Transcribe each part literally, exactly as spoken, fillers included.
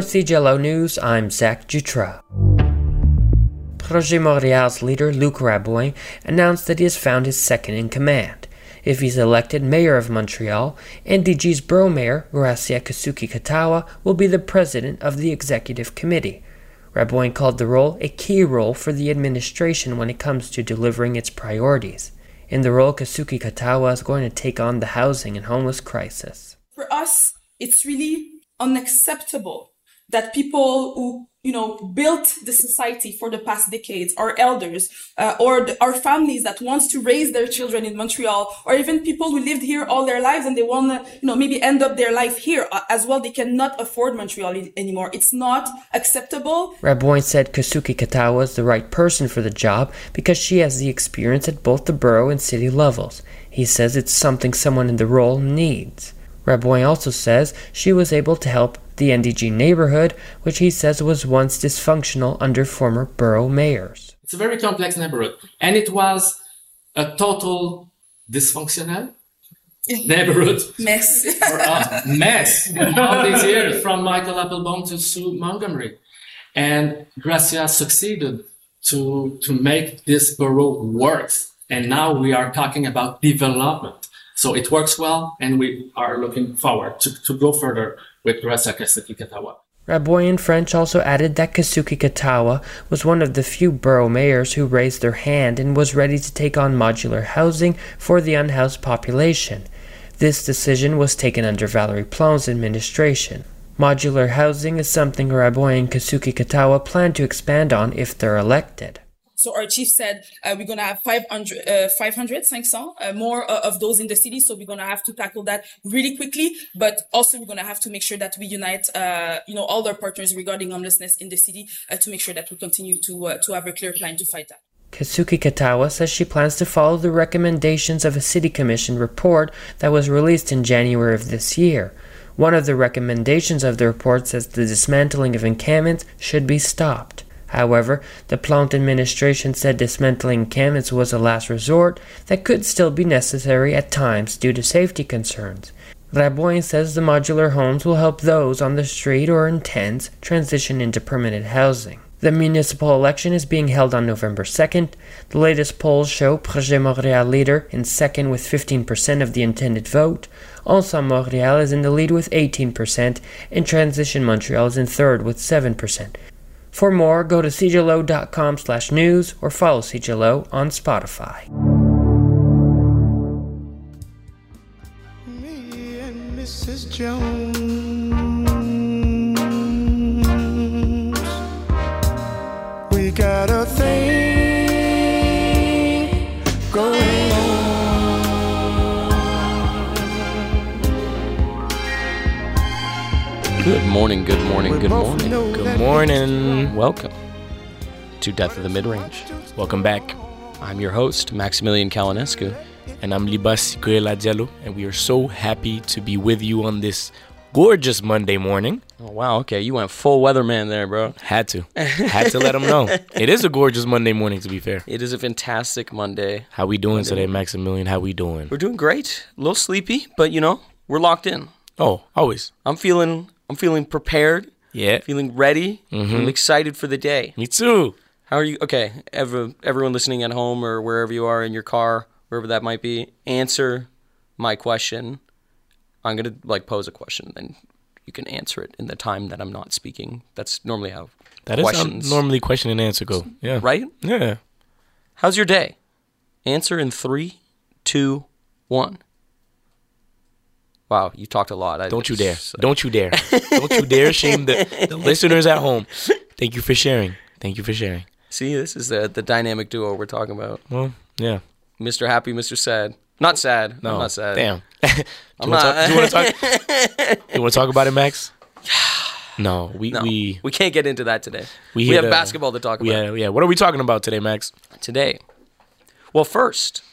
For C G L O News, I'm Zach Dutra. Projet Montréal's leader, Luc Rabouin, announced that he has found his second-in-command. If he's elected mayor of Montreal, N D G's borough mayor, Gracia Kasuki-Katawa, will be the president of the executive committee. Rabouin called the role a key role for the administration when it comes to delivering its priorities. In the role, Kasuki-Katawa is going to take on the housing and homeless crisis. For us, it's really unacceptable that people who, you know, built the society for the past decades, our elders, uh, or the, our families that wants to raise their children in Montreal, or even people who lived here all their lives and they want to, you know, maybe end up their life here uh, as well. They cannot afford Montreal anymore. It's not acceptable. Rabouin said Kasuki-Katawa is the right person for the job because she has the experience at both the borough and city levels. He says it's something someone in the role needs. Rabouin also says she was able to help the N D G neighborhood, which he says was once dysfunctional under former borough mayors. It's a very complex neighborhood, and it was a total dysfunctional neighborhood. Mess. For us. Mess. All these years, from Michael Applebaum to Sue Montgomery. And Gracia succeeded to, to make this borough work. And now we are talking about development. So it works well, and we are looking forward to, to go further with Gracia Kasuki-Katawa. Rabouin French also added that Kasuki-Katawa was one of the few borough mayors who raised their hand and was ready to take on modular housing for the unhoused population. This decision was taken under Valérie Plante's administration. Modular housing is something Rabouin and Kasuki-Katawa plan to expand on if they're elected. So our chief said uh, we're going to have five hundred, uh, five hundred, five hundred, uh, more uh, of those in the city. So we're going to have to tackle that really quickly. But also we're going to have to make sure that we unite, uh, you know, all our partners regarding homelessness in the city uh, to make sure that we continue to uh, to have a clear plan to fight that. Kasuki-Katawa says she plans to follow the recommendations of a city commission report that was released in January of this year. One of the recommendations of the report says the dismantling of encampments should be stopped. However, the Plante administration said dismantling encampments was a last resort that could still be necessary at times due to safety concerns. Rabouin says the modular homes will help those on the street or in tents transition into permanent housing. The municipal election is being held on November second. The latest polls show Projet Montréal leader in second with fifteen percent of the intended vote. Ensemble Montréal is in the lead with eighteen percent, and Transition Montreal is in third with seven percent. For more, go to c g l o dot com slash news or follow C G L O on Spotify. Me and Missus Jones, we got a thing going on. Good morning, good morning, good morning, good morning. Welcome to Death of the Midrange. Welcome back. I'm your host, Maximilian Kalinescu. And I'm Libas Diallo, and we are so happy to be with you on this gorgeous Monday morning. Oh, wow, okay, you went full weatherman there, bro. Had to. Had to let them know. It is a gorgeous Monday morning, to be fair. It is a fantastic Monday. How we doing Monday today, morning. Maximilian? How we doing? We're doing great. A little sleepy, but, you know, we're locked in. Oh, always. I'm feeling... I'm feeling prepared. Yeah. Feeling ready. Mm-hmm. I'm excited for the day. Me too. How are you? Okay. Every, everyone listening at home or wherever you are in your car, wherever that might be, answer my question. I'm going to like pose a question, and you can answer it in the time that I'm not speaking. That's normally how that questions... is how normally question and answer go. Yeah. Right? Yeah. How's your day? Answer in three, two, one. Wow, you talked a lot. I Don't you just, dare. Don't you dare. Don't you dare shame the, the listeners at home. Thank you for sharing. Thank you for sharing. See, this is the, the dynamic duo we're talking about. Well, yeah. Mister Happy, Mister Sad. Not sad. No, I'm not sad. Damn. do I'm you want not. to talk, you want to talk about it, Max? No, we no, we we can't get into that today. We, we have a, basketball to talk about. Yeah, yeah. What are we talking about today, Max? Today. Well, first,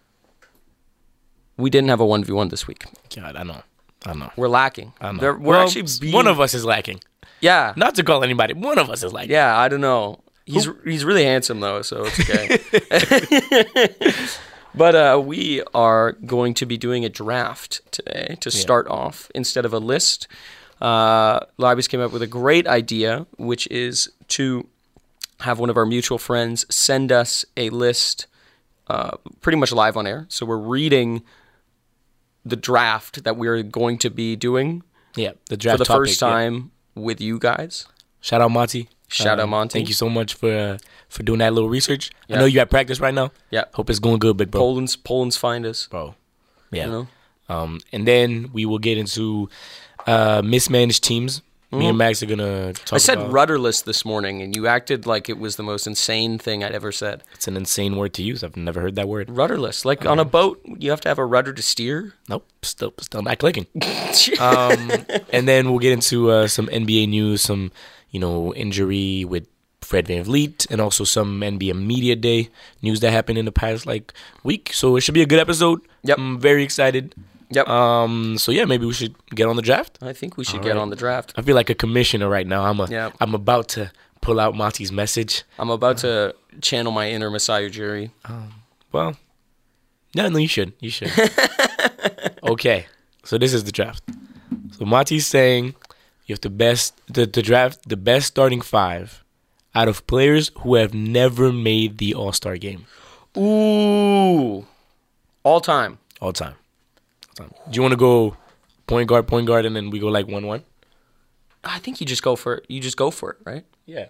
we didn't have a one v one this week. God, I know. I know. We're lacking. I know. There, we're well, actually being, one of us is lacking. Yeah. Not to call anybody. One of us is lacking. Yeah, I don't know. He's Who? he's really handsome though, so it's okay. But uh, we are going to be doing a draft today to start yeah. off instead of a list. uh, Libis came up with a great idea, which is to have one of our mutual friends send us a list uh, pretty much live on air. So we're reading the draft that we're going to be doing Yeah, the draft for the topic, first yeah. time with you guys. Shout out Monty. Shout out Um, Monty. Thank you so much for uh, for doing that little research. Yeah. I know you at practice right now. Yeah. Hope it's going good, big bro. Poland's Poland's finest. Bro. Yeah. You know? Um, and then we will get into uh, mismanaged teams. Me and Max are gonna talk I said about. rudderless this morning, and you acted like it was the most insane thing I'd ever said. It's an insane word to use. I've never heard that word. Rudderless, like on a boat, you have to have a rudder to steer. Nope. Still, still not clicking. um, and then we'll get into uh, some N B A news, some you know injury with Fred VanVleet, and also some N B A Media Day news that happened in the past like week. So it should be a good episode. Yep. I'm very excited. Yep. Um. So yeah, maybe we should get on the draft. I think we should All get right. on the draft. I feel like a commissioner right now. I'm a. Yeah. I'm about to pull out Monty's message. I'm about to channel my inner Messiah Jury. Well, no, no, you should. You should. Okay. So this is the draft. So Monty's saying you have the best, the, the draft, the best starting five out of players who have never made the All Star game Ooh, all time. all time. All time. Do you want to go point guard, point guard, and then we go like one one? I think you just go for it. You just go for it, right? Yeah.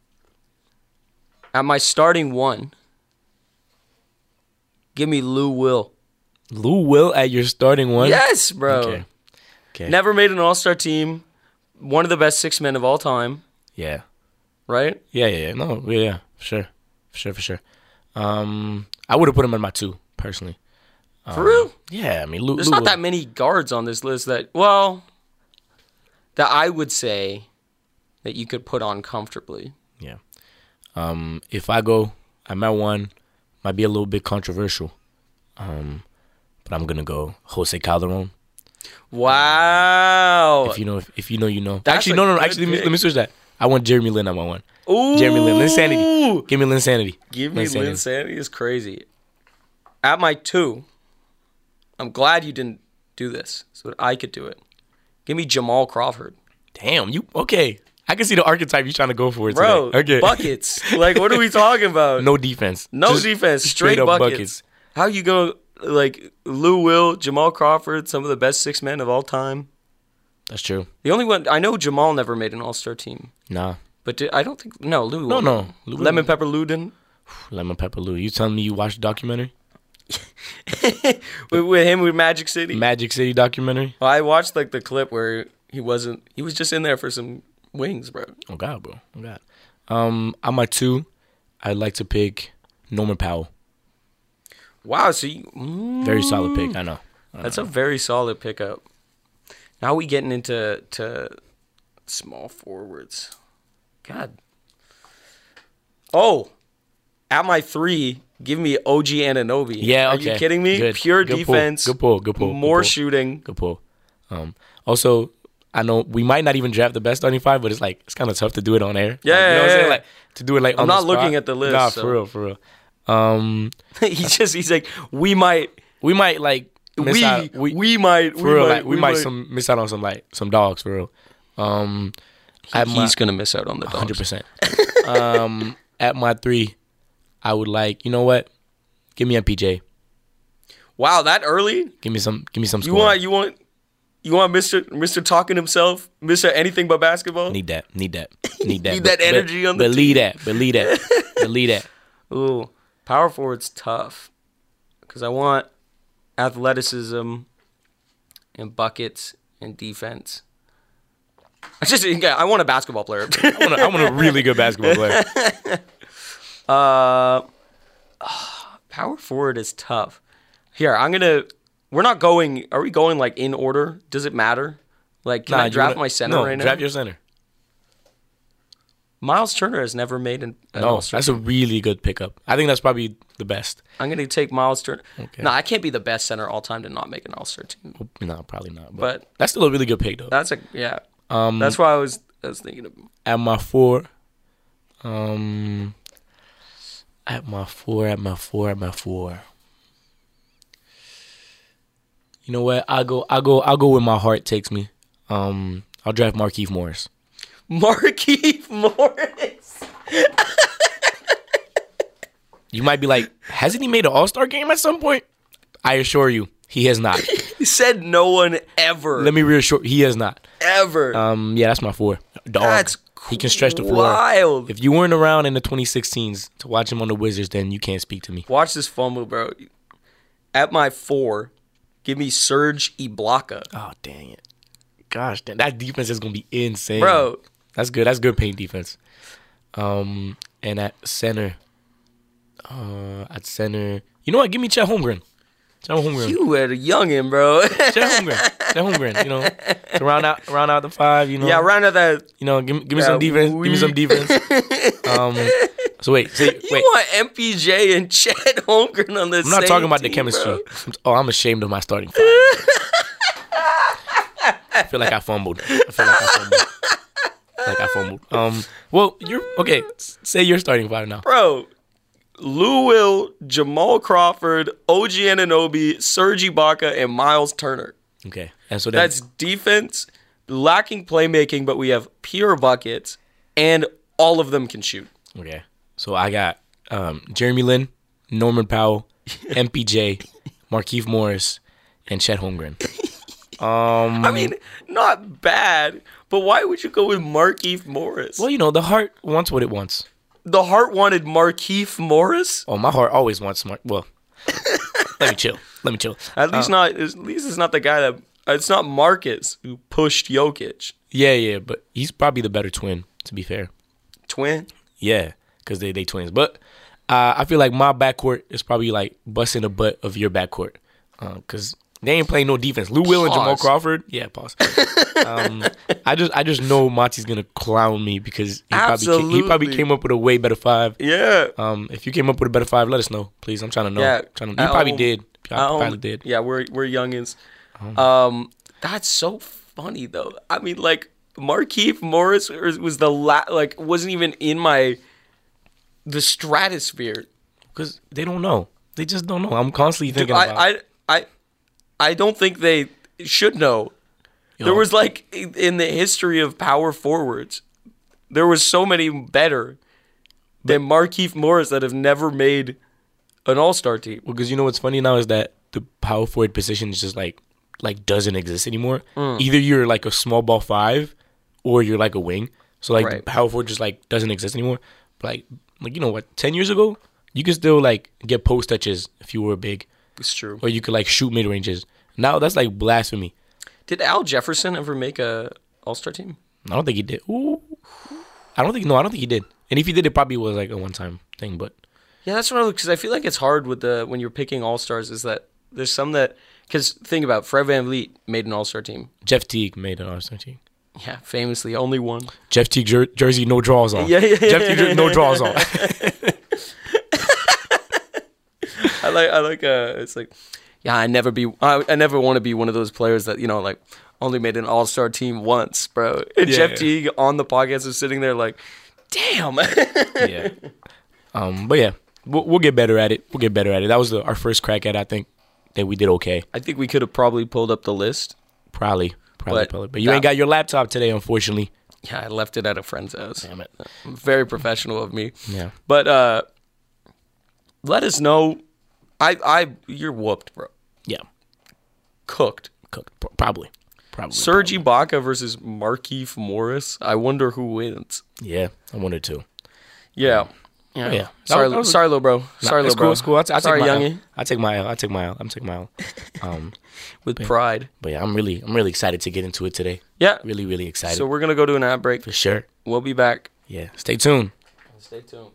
At my starting one, give me Lou Will. Lou Will at your starting one. Yes, bro. Okay. Okay. Never made an All-Star team. One of the best six men of all time, Yeah. right? Yeah. Yeah. Yeah. No. Yeah. Yeah. For sure. For sure. For sure. Um, I would have put him at my two personally. For real? Yeah. I mean, Lou. There's Lou not Will- that many guards on this list that, well, that I would say that you could put on comfortably. Yeah. Um, if I go, I'm at one. Might be a little bit controversial. Um, but I'm gonna go Jose Calderon. Wow. If you know, if, if you know, you know. That's Actually, a no, no, no. good Actually, let me, pick. let me switch that. I want Jeremy Lin at my one. Ooh. Jeremy Lin, Linsanity. Give me Linsanity. Give me Linsanity is crazy. At my two, I'm glad you didn't do this so that I could do it. Give me Jamal Crawford. Damn, you okay? I can see the archetype you're trying to go for it Bro, today. Okay. buckets. Like, what are we talking about? No defense. No Just defense, straight, up buckets. How you go, like, Lou Will, Jamal Crawford, some of the best six men of all time? That's true. The only one, I know Jamal never made an all-star team. Nah. But did, I don't think, no, Lou. No, no. Lou- Lemon Pepper Lou didn't? Lemon Pepper Lou. You telling me you watched the documentary? with, with him with Magic City? Magic City documentary? Well, I watched, like, the clip where he wasn't, he was just in there for some wings, bro. Oh God, bro. Oh God. Um, on my two, I'd like to pick Norman Powell. Wow, so you, mm, Very solid pick. I know. I that's know. a very solid pickup. Now we getting into to small forwards. God. Oh, at my three, give me O G Anunoby. Yeah, Are okay. you kidding me? Good. Pure Good pull. defense. Good pull. Good pull. Good More pull. shooting. Good pull. Um, also, I know we might not even draft the best starting five, but it's like it's kind of tough to do it on air. Yeah, like, you know yeah, what I'm saying? yeah. Like to do it like I'm on the not spot. looking at the list, Nah, so- for real, for real. Um, he just he's like, we might we might like miss we, out. we We, might for we real, might, like, we, might, some miss out on some like some dogs for real. Um, at my he's gonna miss out on the dogs. hundred percent. Um, at my three, I would like you know what? Give me M P J. Wow, that early? Give me some. Give me some. You scoring. want you want you want Mister Mister talking himself, Mister anything but basketball? Need that. Need that. Need that. Need that But- energy but, on the Believe that. Believe that. Believe that. Ooh, power forward's tough because I want athleticism and buckets and defense. I just I want a basketball player. I want, a, I want a really good basketball player. uh, power forward is tough. Here, I'm gonna. We're not going. Are we going like in order? Does it matter? Like, can Nah, I you draft wanna- my center no, right now? draft your center. Miles Turner has never made an. an No, All-Star that's a really good pickup. I think that's probably the best. I'm gonna take Miles Turner. Okay. No, I can't be the best center all time to not make an All Star team. No, probably not. But, But that's still a really good pick, though. that's a yeah. Um, That's why I was I was thinking of. at my four. Um, at my four, at my four, at my four. You know what? I'll go. I'll go. I'll go where my heart takes me. Um, I'll draft Markieff Morris. Markieff Morris. You might be like, hasn't he made an All-Star game at some point? I assure you, he has not. He said no one ever. Let me reassure, he has not. Ever. Um, yeah, that's my four. Dog. That's he can stretch the floor. wild. If you weren't around in the twenty sixteens to watch him on the Wizards, then you can't speak to me. Watch this fumble, bro. At my four, give me Serge Ibaka. Oh, dang it. Gosh, damn, that defense is going to be insane. Bro. That's good. That's good paint defense. Um, And at center, uh, at center, you know what? Give me Chet Holmgren. Chet Holmgren. You were a youngin', bro. Chet Holmgren. Chet Holmgren. You know, to round out, round out the five. You know. Yeah, round out that. You know, give, give me Yeah, some defense. we- Give me some defense. um. So wait, so, wait. You want M P J and Chet Holmgren on the I'm not same talking about the team, chemistry. bro. Oh, I'm ashamed of my starting five. I feel like I fumbled. I feel like I fumbled. I feel like I fumbled. Um. Well, you're okay. s- Say you're starting five now. Bro, Lou Will, Jamal Crawford, O G Anunoby, Serge Ibaka, and Miles Turner. Okay. And so then, That's defense, lacking playmaking, but we have pure buckets, and all of them can shoot. okay. So I got um, Jeremy Lin, Norman Powell, M P J, Markieff Morris, and Chet Holmgren. Um. I mean, not bad, but why would you go with Markieff Morris? Well, you know, the heart wants what it wants. The heart wanted Markieff Morris? Oh, my heart always wants smart. Well, let me chill. Let me chill. At least not. At least it's not the guy that. It's not Marcus who pushed Jokic. Yeah, yeah, but he's probably the better twin, to be fair. Twin. Yeah, because they they twins. But uh, I feel like my backcourt is probably like busting the butt of your backcourt because they ain't playing no defense. Lou Will and Jamal Pause. Crawford. Yeah, pause. um, I just I just know Monty's gonna clown me because he probably came, he probably Absolutely. came up with a way better five. Yeah. Um, if you came up with a better five, let us know, please. I'm trying to know. Yeah, trying to, you at probably home- did. You at home- probably did. Yeah, we're we're youngins. Um, that's so funny though. I mean, like Markieff Morris was was the la- like wasn't even in my the stratosphere. Because they don't know. They just don't know. I'm constantly Dude, thinking about. I, I I I don't think they should know. Yo. There was like in the history of power forwards, there was so many better than Markieff Morris that have never made an All-Star team. Because you know what's funny now is that the power forward position is just like like doesn't exist anymore. Mm. Either you're like a small ball five, or you're like a wing. So like Right. the power forward just like doesn't exist anymore. But like like you know what? Ten years ago, you could still like get post touches if you were big, It's true. or you could like shoot mid ranges. Now that's like blasphemy. Did Al Jefferson ever make a All-Star team? I don't think he did. Ooh. I don't think no. I don't think he did. And if he did, it probably was like a one time thing. But Yeah, that's what I because I feel like it's hard with the when you're picking All-Stars is that there's some that because think about it, Fred VanVleet made an All-Star team. Jeff Teague made an All-Star team. Yeah, famously only one. Jeff Teague jer- jersey, no draws on. Yeah, yeah, yeah, Jeff Teague, jer- no draws on. I like I like uh it's like yeah, I never be I, I never want to be one of those players that, you know, like only made an All-Star team once, bro. And Yeah, Jeff yeah. Teague on the podcast is sitting there like, damn. yeah. Um, but yeah, we'll, we'll get better at it. We'll get better at it. That was the, our first crack at it. I think that we did okay. I think we could have probably pulled up the list. Probably, probably, But probably. But you that- ain't got your laptop today, unfortunately. Yeah, I left it at a friend's house. Damn it. Very professional of me. Yeah. But uh let us know. I I you're whooped, bro. Yeah. Cooked. Cook. P- Probably. Probably. Serge Ibaka versus Markieff Morris. I wonder who wins. Yeah, I wanted to. Yeah. Yeah. yeah. Sorry, That was- that was- sorry, little bro. Nah, Sorry, it's little bro. cool. It's cool. I, t- I sorry, take my youngie. L. I take my L. I take my L. I'm taking my L. Um, With pride. but yeah, I'm really, I'm really excited to get into it today. Yeah. Really, really excited. So we're gonna go to an ad break. for sure. We'll be back. Yeah. Stay tuned. Stay tuned.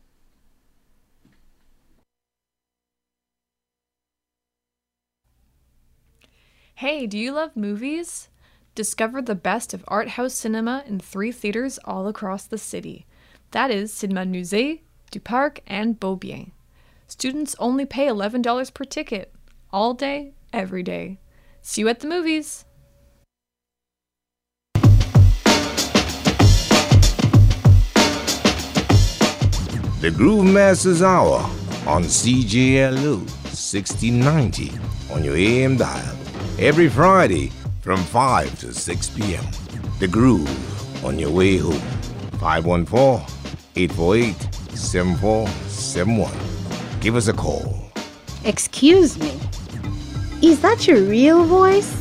Hey, do you love movies? Discover the best of art house cinema in three theaters all across the city. That is Cinéma Musée, Du Parc, and Beaubien. Students only pay eleven dollars per ticket, all day, every day. See you at the movies! The Groove Masters Hour on C J L O sixteen ninety on your A M dial every Friday from five to six p.m. The Groove on your way home. five one four, eight four eight, seven four seven one. Give us a call. Excuse me. Is that your real voice?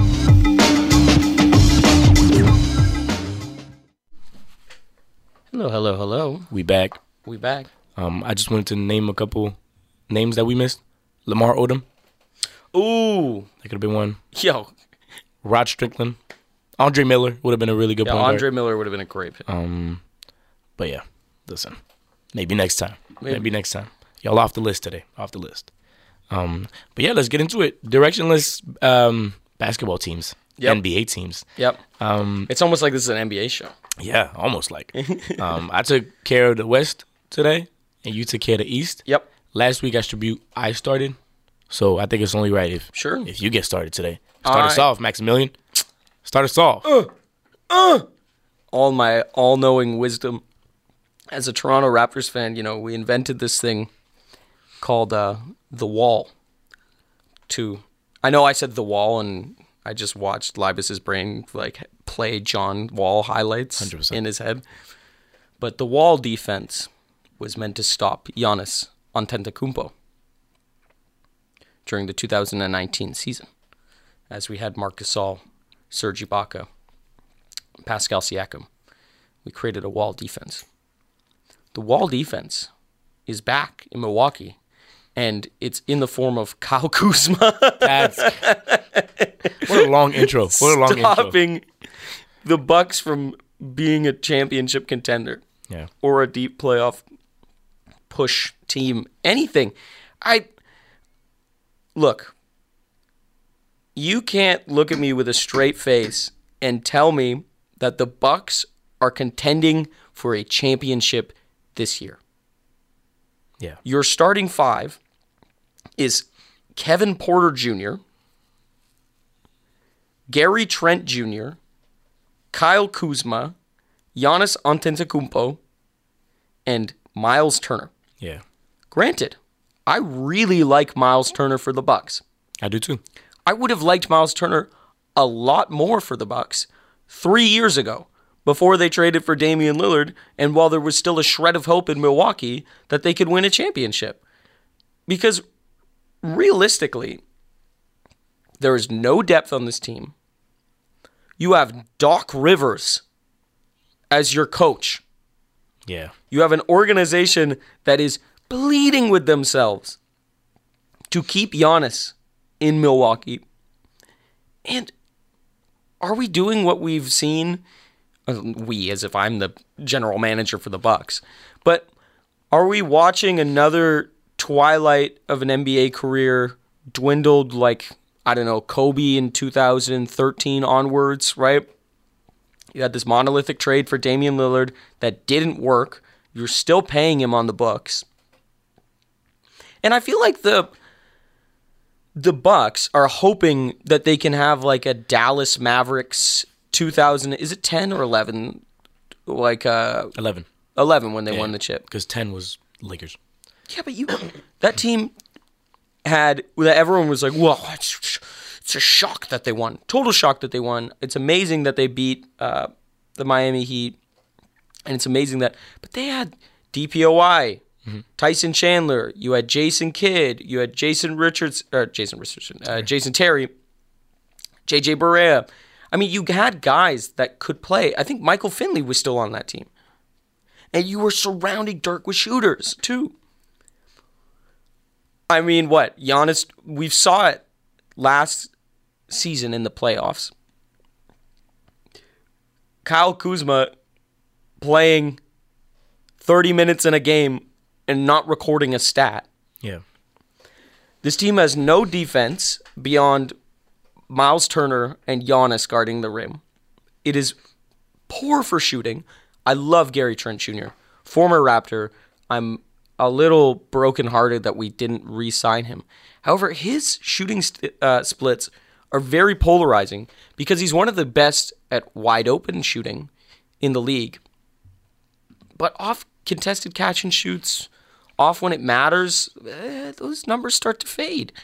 Hello, hello, hello. We back. We back. Um, I just wanted to name a couple names that we missed. Lamar Odom. Ooh. That could have been one. Yo. Rod Strickland. Andre Miller would have been a really good Yeah, point Andre guard. Miller would have been a great pick. Um, but yeah, listen. Maybe next time. Maybe. Maybe next time. Y'all off the list today. Off the list. Um, but yeah, let's get into it. Directionless um, basketball teams. Yep. N B A teams. Yep. Um, it's almost like this is an N B A show. Yeah, almost like. um, I took care of the West today, and you took care of the East. Yep. Last week, I tribute I started, so I think it's only right if sure if you get started today. Start All us right. off, Maximilian. Start us off. Uh, uh. All my all-knowing wisdom. As a Toronto Raptors fan, you know, we invented this thing called uh, The Wall. To, I know I said The Wall, and I just watched Libas's brain like play John Wall highlights one hundred percent in his head. But the Wall defense was meant to stop Giannis Antetokounmpo during the two thousand nineteen season, as we had Marc Gasol, Serge Ibaka, Pascal Siakam. We created a Wall defense. The Wall defense is back in Milwaukee, and it's in the form of Kyle Kuzma. That's what a long intro. What a long intro. Stopping the Bucks from being a championship contender, yeah, or a deep playoff push team. Anything. I look. You can't look at me with a straight face and tell me that the Bucks are contending for a championship this year. Yeah. Your starting five is Kevin Porter Junior, Gary Trent Junior, Kyle Kuzma, Giannis Antetokounmpo, and Miles Turner. Yeah. Granted, I really like Miles Turner for the Bucks. I do too. I would have liked Miles Turner a lot more for the Bucks three years ago, before they traded for Damian Lillard, and while there was still a shred of hope in Milwaukee that they could win a championship. Because realistically, there is no depth on this team. You have Doc Rivers as your coach. Yeah. You have an organization that is bleeding with themselves to keep Giannis in Milwaukee. And are we doing what we've seen? We, as if I'm the general manager for the Bucks. But are we watching another twilight of an N B A career dwindled like, I don't know, Kobe in two thousand thirteen onwards, right? You had this monolithic trade for Damian Lillard that didn't work. You're still paying him on the books. And I feel like the the Bucks are hoping that they can have like a Dallas Mavericks two thousand, is it ten or eleven? Like uh eleven. eleven when they yeah, won the chip. Because ten was Lakers. Yeah, but you that team had that everyone was like, "Whoa, it's, it's a shock that they won." Total shock that they won. It's amazing that they beat uh, the Miami Heat, and it's amazing that. But they had D P O I, mm-hmm. Tyson Chandler. You had Jason Kidd. You had Jason Richards, or Jason Richardson, uh, Jason Terry, J J Barea. I mean, you had guys that could play. I think Michael Finley was still on that team. And you were surrounding Dirk with shooters, too. I mean, what? Giannis, we saw it last season in the playoffs. Kyle Kuzma playing thirty minutes in a game and not recording a stat. Yeah. This team has no defense beyond Miles Turner and Giannis guarding the rim. It is poor for shooting. I love Gary Trent Junior, former Raptor. I'm a little brokenhearted that we didn't re-sign him. However, his shooting st- uh, splits are very polarizing because he's one of the best at wide open shooting in the league. But off contested catch and shoots, off when it matters, eh, those numbers start to fade.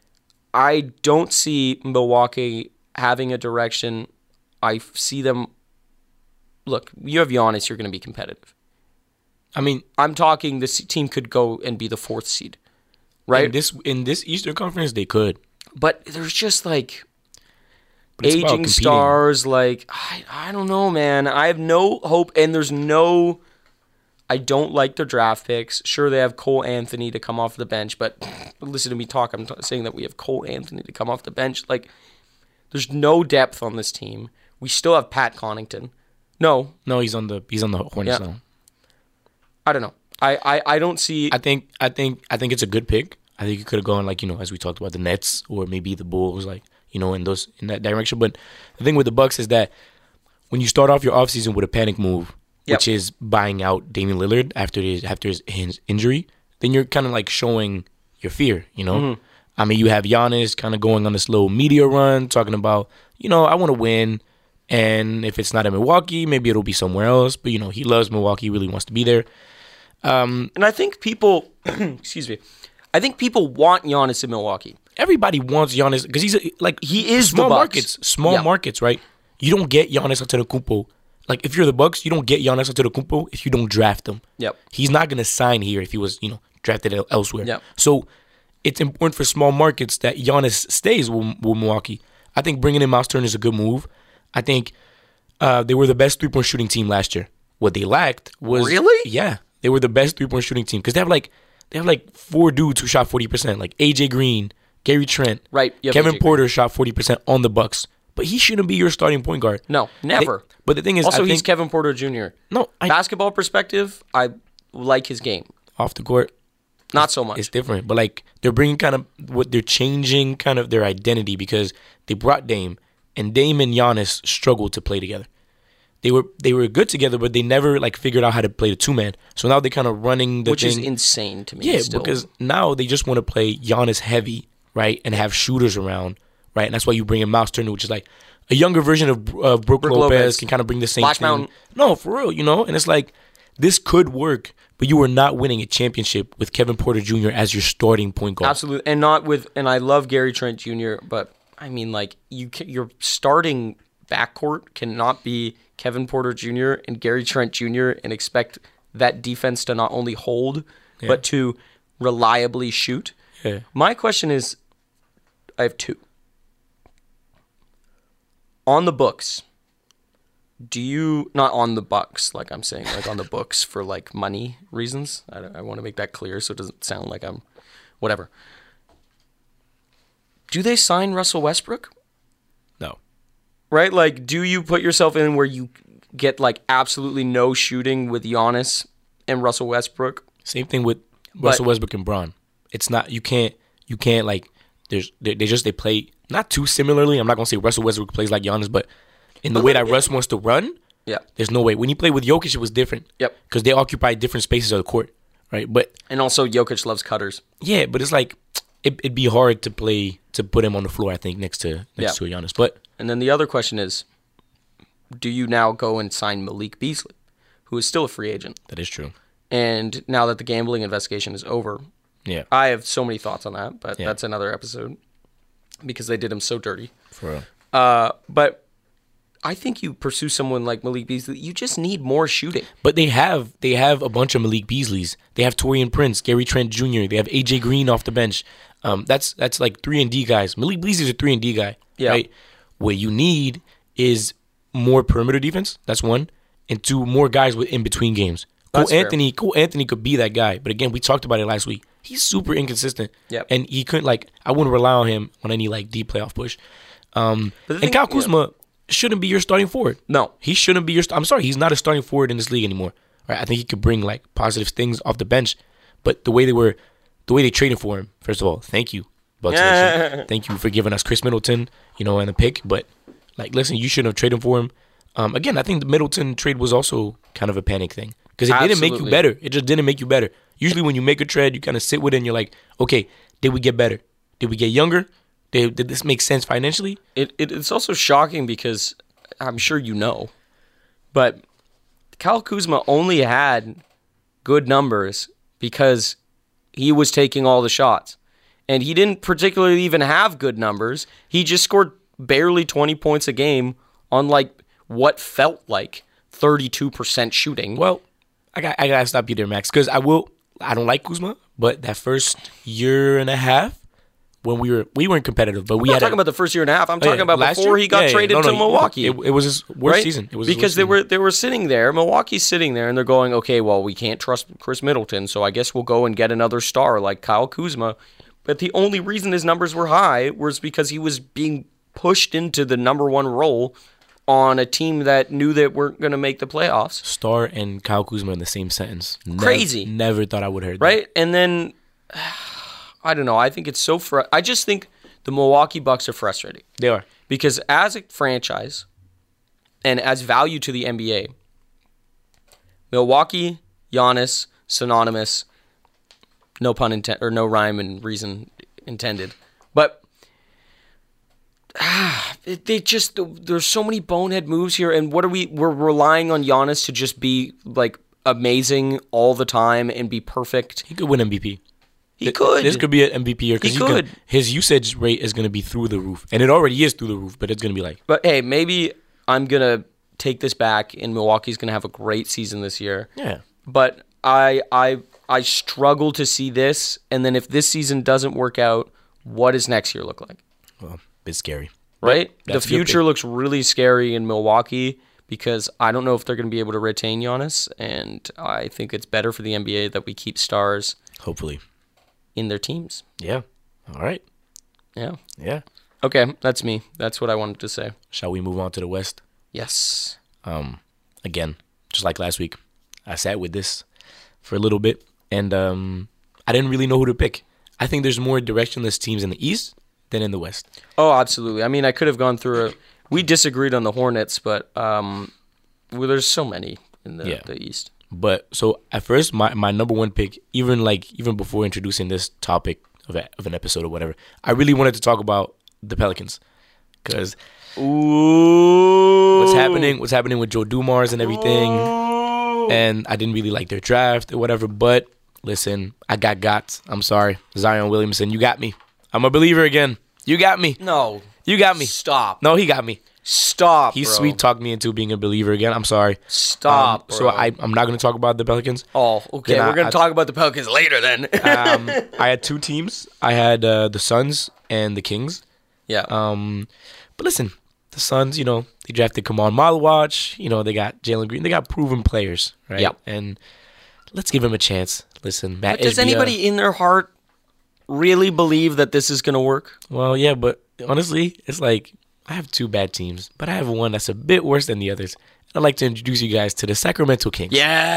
I don't see Milwaukee having a direction. I see them look, you have Giannis, you're going to be competitive. I mean, I'm talking this team could go and be the fourth seed, right? In this in this Eastern Conference, they could. But there's just like But it's about aging competing. stars. Like I, I don't know, man. I have no hope, and there's no. I don't like their draft picks. Sure, they have Cole Anthony to come off the bench, but listen to me talk. I'm t- saying that we have Cole Anthony to come off the bench. Like, there's no depth on this team. We still have Pat Connaughton. No, No, he's on the he's on the Hornets Yeah. now. I don't know. I, I, I don't see. I think I think I think it's a good pick. I think you could have gone like, you know, as we talked about, the Nets or maybe the Bulls, like, you know, in those in that direction. But the thing with the Bucks is that when you start off your offseason with a panic move, Yep. which is buying out Damian Lillard after his after his, his injury, then you're kind of like showing your fear, you know? Mm-hmm. I mean, you have Giannis kind of going on this little media run, talking about, you know, I want to win. And if it's not in Milwaukee, maybe it'll be somewhere else. But, you know, he loves Milwaukee, really wants to be there. Um, and I think people, excuse me, I think people want Giannis in Milwaukee. everybody wants Giannis because he's a, like He is the small Bucks. markets, small Yeah. markets, right? You don't get Giannis Antetokounmpo. Like if you're the Bucks, you don't get Giannis Antetokounmpo if you don't draft him. Yep. He's not gonna sign here if he was, you know, drafted el- elsewhere. Yep. So it's important for small markets that Giannis stays with, with Milwaukee. I think bringing in Miles Turner is a good move. I think uh, they were the best three point shooting team last year. What they lacked was Really? yeah, they were the best three point shooting team because they have like they have like four dudes who shot forty percent, like A J Green, Gary Trent, Right, you have Kevin A J Porter shot forty percent on the Bucks, but he shouldn't be your starting point guard. No, never. They- but the thing is, also, I he's think, Kevin Porter Junior no, I, Basketball perspective, I like his game. off the court. Not so much. It's different, but like they're bringing kind of what they're changing kind of their identity because they brought Dame, and Dame and Giannis struggled to play together. They were they were good together, but they never like figured out how to play the two man. So now they're kind of running the Which thing. is insane to me. Yeah, still. because now they just want to play Giannis heavy, right, and have shooters around, right, and that's why you bring in Miles Turner, which is like a younger version of uh, Brooke, Brook Lopez, Lopez. can kind of bring the same Splash thing. Mountain. No, for real, you know, and it's like this could work, but you are not winning a championship with Kevin Porter Junior as your starting point guard. Absolutely, and not with. And I love Gary Trent Junior, but I mean, like you, can, your starting backcourt cannot be Kevin Porter Junior and Gary Trent Junior and expect that defense to not only hold Yeah. but to reliably shoot. Yeah. My question is, I have two. On the books, do you not on the Bucks like I'm saying, like on the books for like money reasons? I, I want to make that clear so it doesn't sound like I'm whatever. Do they sign Russell Westbrook? No. Right? Like, do you put yourself in where you get like absolutely no shooting with Giannis and Russell Westbrook? Same thing with Russell But- Westbrook and Braun. It's not you can't you can't like there's they, they just they play not too similarly. I'm not gonna say Russell Westbrook plays like Giannis, but in the But way like- that Russ wants to run, Yeah. there's no way. When he played with Jokic, it was different. Yep. Because they occupy different spaces of the court, right? But And also, Jokic loves cutters. yeah, but it's like it, it'd be hard to play to put him on the floor. I think next to next Yeah. to a Giannis, but And then the other question is, do you now go and sign Malik Beasley, who is still a free agent? that is true. And now that the gambling investigation is over, Yeah, I have so many thoughts on that, but Yeah. that's another episode because they did him so dirty. for real. Uh, but I think you pursue someone like Malik Beasley. You just need more shooting. But they have they have a bunch of Malik Beasleys. They have Torian Prince, Gary Trent Junior They have A J Green off the bench. Um, that's that's like three and D guys. Malik Beasley's a three and D guy. Yeah. Right. What you need is more perimeter defense. That's one, and two more guys with in between games. That's Cole fair. Anthony, Cole Anthony could be that guy. But again, we talked about it last week. He's super inconsistent. Yep. And he couldn't like I wouldn't rely on him on any like deep playoff push. Um, But the and thing- Kyle yeah. Kuzma shouldn't be your starting forward. No. He shouldn't be your. I'm sorry, he's not a starting forward in this league anymore. Right? I think he could bring like positive things off the bench, but the way they were, the way they traded for him. First of all, thank you, Bucks Nation. Thank you for giving us Chris Middleton, you know, and a pick. But like, listen, you shouldn't have traded for him. Um, again, I think the Middleton trade was also kind of a panic thing because it didn't make you Absolutely. better. It just didn't make you better. Usually, when you make a trade, you kind of sit with it and you're like, okay, did we get better? Did we get younger? Did, did this make sense financially? It, it it's also shocking because I'm sure you know, but Kyle Kuzma only had good numbers because he was taking all the shots. And he didn't particularly even have good numbers. He just scored barely twenty points a game on like what felt like thirty-two percent shooting. Well, I got I gotta stop you there, Max, because I will. I don't like Kuzma, but that first year and a half when we were we weren't competitive, but we I'm not had talking a, about the first year and a half. I'm Oh, talking yeah. about Last before year? he got Yeah, yeah. traded No, to no, Milwaukee. It, it was his worst right? season. It was his because worst they season. were they were sitting there. Milwaukee's sitting there, and they're going, okay, well, we can't trust Chris Middleton, so I guess we'll go and get another star like Kyle Kuzma. But the only reason his numbers were high was because he was being pushed into the number one role on a team that knew that weren't going to make the playoffs. Star and Kyle Kuzma in the same sentence. Nev- Crazy. Never thought I would have heard Right? And then, I don't know. I think it's so fr- I just think the Milwaukee Bucks are frustrating. that. They are. Because as a franchise and as value to the N B A, Milwaukee, Giannis, synonymous, no pun intended, or no rhyme and reason intended. But ah, they just, there's so many bonehead moves here. And what are we, we're relying on Giannis to just be like amazing all the time and be perfect. He could win M V P. He Th- could. This could be an M V P year He because could. his usage rate is going to be through the roof, and it already is through the roof. But it's going to be like, But hey, maybe I'm going to take this back and Milwaukee's going to have a great season this year. yeah, But I I I struggle to see this. And then if this season doesn't work out, what does next year look like? well, it's scary. Right? The that's a good future thing. looks really scary in Milwaukee because I don't know if they're going to be able to retain Giannis. And I think it's better for the N B A that we keep stars Hopefully, in their teams. yeah. All right, Yeah. yeah. Okay, that's me. That's what I wanted to say. Shall we move on to the West? Yes. Um, again, just like last week, I sat with this for a little bit, and um, I didn't really know who to pick. I think there's more directionless teams in the East than in the West. Oh, absolutely. I mean, I could have gone through a. We disagreed on the Hornets, but um, well, there's so many in the, Yeah. the East. But so at first, my, my number one pick, even like even before introducing this topic of a, of an episode or whatever, I really wanted to talk about the Pelicans because Ooh. what's happening, what's happening with Joe Dumars and everything, and I didn't really like their draft or whatever. But listen, I got got. I'm sorry, Zion Williamson, you got me. I'm a believer again. You got me. No. You got me. Stop. No, he got me. Stop, He bro. sweet talked me into being a believer again. I'm sorry. Stop, Um, bro. so I, I'm not going to talk about the Pelicans. Oh, okay. Then We're I- going I- to talk about the Pelicans later then. um, I had two teams. I had uh, the Suns and the Kings. yeah. Um, but listen, the Suns, you know, they drafted Kamal Malawach. You know, they got Jalen Green. They got proven players, right? Yep. And let's give him a chance. Listen, Matt But does Ishbia- anybody in their heart really believe that this is going to work? Well, yeah, but honestly, it's like I have two bad teams, but I have one that's a bit worse than the others. I'd like to introduce you guys to the Sacramento Kings.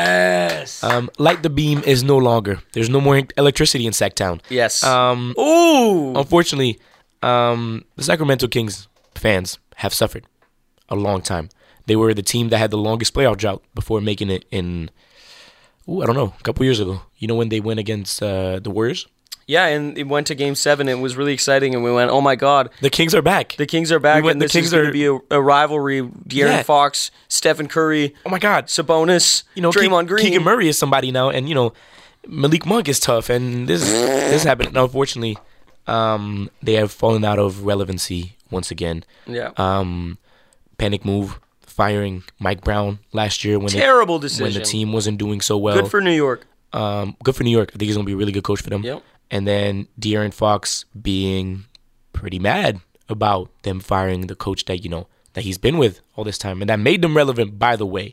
Yes. Um, Light the Beam is no longer. There's no more electricity in Sacktown. yes. Um, Ooh. Unfortunately, um, the Sacramento Kings fans have suffered a long time. They were the team that had the longest playoff drought before making it in, ooh, I don't know, a couple years ago. You know when they went against uh, the Warriors? Yeah, and it went to game seven. It was really exciting, and we went, oh my God. The Kings are back. The Kings are back, We went- and the this Kings is going are- to be a, a rivalry. De'Aaron Yeah. Fox, Stephen Curry, Oh my God. Sabonis, You know, Draymond Ke- Green. Keegan Murray is somebody now, and you know, Malik Monk is tough, and this this happened. Now, unfortunately, um, they have fallen out of relevancy once again. Yeah. Um, panic move, firing Mike Brown last year when Terrible it, decision. when the team wasn't doing so well. Good for New York. um, good for New York. I think he's gonna be a really good coach for them. Yep. And then De'Aaron Fox being pretty mad about them firing the coach that you know that he's been with all this time, and that made them relevant, by the way.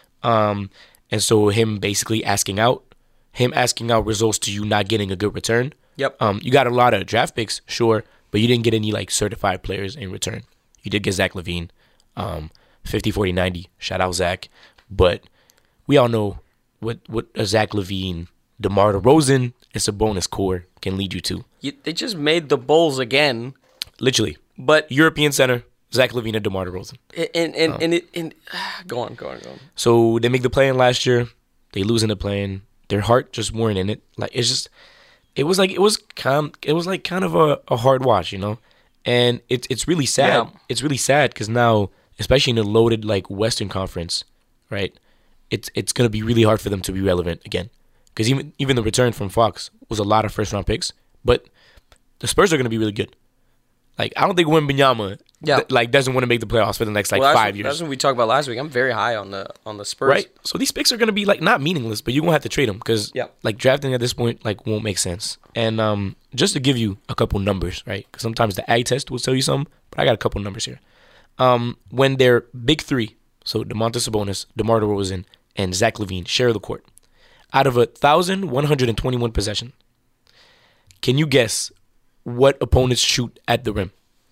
Um, and so him basically asking out, him asking out results to you not getting a good return. Yep. Um, you got a lot of draft picks, sure, but you didn't get any like certified players in return. You did get Zach LaVine, um, fifty, forty, ninety. Shout out Zach. But we all know what what a Zach LaVine, DeMar DeRozan, it's a bonus core can lead you to. You, they just made the Bulls again, Literally, but European center, Zach LaVine and DeMar DeRozan. and and Oh. and, it, and go on, go on, go on. So they make the play-in last year. They lose in the play-in. Their heart just weren't in it. Like it's just, it was like it was kind, it was like kind of a, a hard watch, you know. And it's it's really sad. Yeah. It's really sad because now, especially in a loaded like Western Conference, right? It's it's gonna be really hard for them to be relevant again. Because even even the return from Fox was a lot of first round picks, but the Spurs are gonna be really good. Like I don't think Wembanyama Yeah. th- like doesn't want to make the playoffs for the next like well, that's five what, years. That's what we talked about last week. I'm very high on the on the Spurs. Right. So these picks are gonna be like not meaningless, but you're gonna have to trade them because Yeah. like drafting at this point like won't make sense. And um, just to give you a couple numbers, right? Because sometimes the ag test will tell you something, but I got a couple numbers here. Um, when their big three, so DeMontis Sabonis, DeMar DeRozan, and Zach LaVine share the court, out of a thousand one hundred twenty-one possessions, can you guess what opponents shoot at the rim?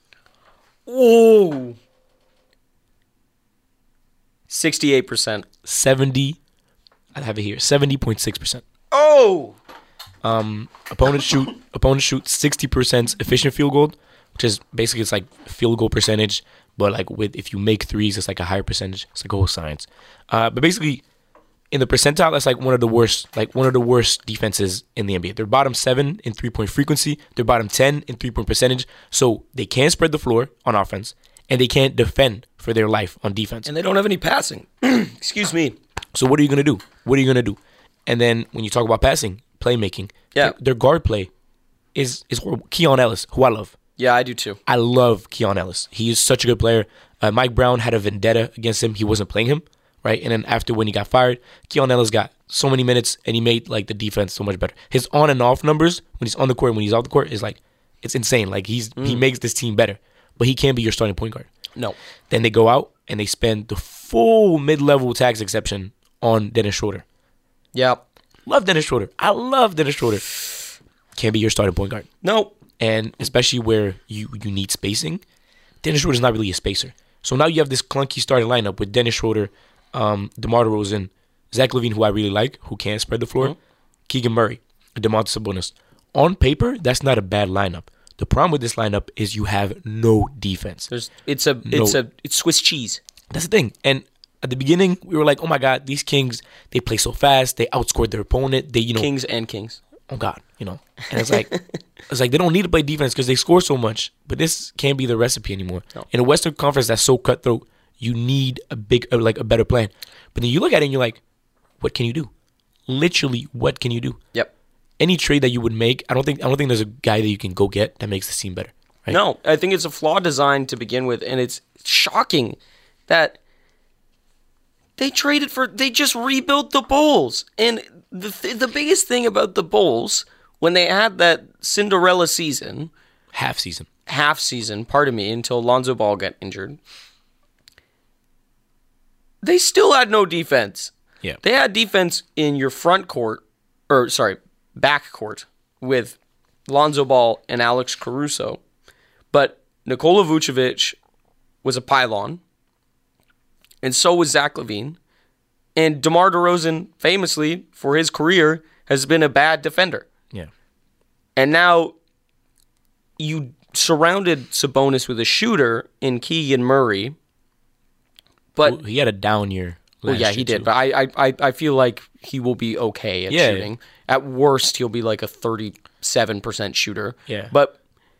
Ooh. sixty-eight percent. seventy. I have it here. seventy point six percent. Oh. Um, opponents shoot. Opponents shoot sixty percent efficient field goal, which is basically it's like field goal percentage, but like with if you make threes, it's like a higher percentage. It's like a whole science. Uh, but basically, in the percentile, that's like one of the worst, like one of the worst defenses in the N B A. They're bottom seven in three point frequency. They're bottom ten in three point percentage. So they can't spread the floor on offense, and they can't defend for their life on defense. And they don't have any passing. Excuse me. So what are you gonna do? What are you gonna do? And then when you talk about passing, playmaking, Yeah. their, their guard play is is horrible. Keon Ellis, who I love. Yeah, I do too. I love Keon Ellis. He is such a good player. Uh, Mike Brown had a vendetta against him. He wasn't playing him, right? And then after when he got fired, Keon Ellis got so many minutes and he made like the defense so much better. His on and off numbers when he's on the court and when he's off the court is like it's insane. Like he's Mm. he makes this team better, but he can't be your starting point guard. No. Then they go out and they spend the full mid-level tax exception on Dennis Schroeder. Yeah. Love Dennis Schroeder. I love Dennis Schroeder. Can't be your starting point guard. No. And especially where you, you need spacing, Dennis Schroeder's not really a spacer. So now you have this clunky starting lineup with Dennis Schroeder, um, DeMar DeRozan, Zach LaVine, who I really like, who can't spread the floor, mm-hmm. Keegan Murray, DeMontis Sabonis. On paper, that's not a bad lineup. The problem with this lineup is you have no defense. There's it's a No. it's a it's Swiss cheese. That's the thing. And at the beginning, we were like, oh my God, these Kings, they play so fast. They outscored their opponent. They, you know, Kings and Kings. Oh God, you know. And it's like it's like they don't need to play defense because they score so much. But this can't be the recipe anymore. No. In a Western Conference that's so cutthroat, you need a big uh, like a better plan. But then you look at it and you're like, what can you do? Literally, what can you do? Yep. Any trade that you would make, I don't think I don't think there's a guy that you can go get that makes the team better. Right? No, I think it's a flawed design to begin with, and it's shocking that they traded for. They just rebuilt the Bulls, and the th- the biggest thing about the Bulls when they had that Cinderella season, half season, half season, pardon me, until Lonzo Ball got injured, they still had no defense. Yeah, they had defense in your front court, or sorry, back court with Lonzo Ball and Alex Caruso, but Nikola Vucevic was a pylon, and so was Zach LaVine, and DeMar DeRozan, famously for his career, has been a bad defender. Yeah, and now you surrounded Sabonis with a shooter in Keegan Murray, but well, he had a down year. Well, yeah, he did, too. But I, I, I feel like he will be okay at yeah, shooting. Yeah. At worst, he'll be like a thirty-seven percent shooter. Yeah, but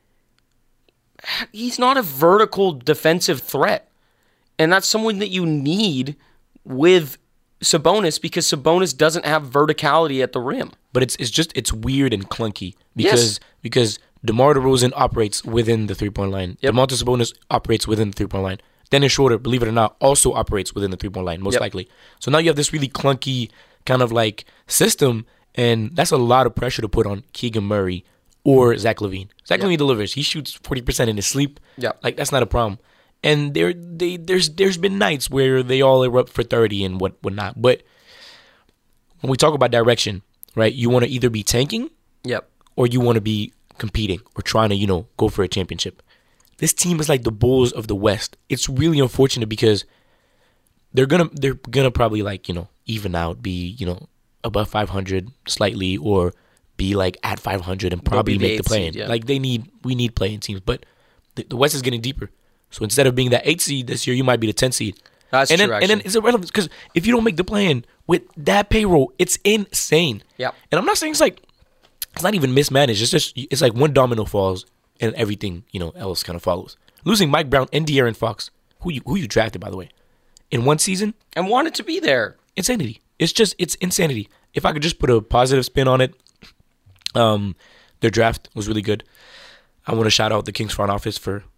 he's not a vertical defensive threat, and that's someone that you need with Sabonis because Sabonis doesn't have verticality at the rim. But it's it's just it's weird and clunky because yes. because DeMar DeRozan operates within the three point line. Yep. DeMontis Sabonis operates within the three point line. Dennis Schroeder, believe it or not, also operates within the three point line, most yep. likely. So now you have this really clunky kind of like system, and that's a lot of pressure to put on Keegan Murray or Zach LaVine. Zach yep. LaVine delivers. He shoots forty percent in his sleep. Yeah, like that's not a problem. And there, they there's there's been nights where they all erupt for thirty and what whatnot. But when we talk about direction, right, you want to either be tanking, yep, or you want to be competing or trying to you know go for a championship. This team is like the Bulls of the West. It's really unfortunate because they're gonna they're gonna probably like you know even out, be you know above five hundred slightly, or be like at five hundred and probably the make the play-in. Seed, yeah. Like they need we need play-in teams, but the, the West is getting deeper. So instead of being that eight seed this year, you might be the ten seed. That's and true. Then, actually. and then it's irrelevant because if you don't make the play-in with that payroll, it's insane. Yeah. And I'm not saying it's like it's not even mismanaged. It's just it's like one domino falls and everything, you know, else kind of follows. Losing Mike Brown and De'Aaron Fox, who you who you drafted, by the way, in one season. And wanted to be there. Insanity. It's just, it's insanity. If I could just put a positive spin on it, um, their draft was really good. I want to shout out the Kings front office for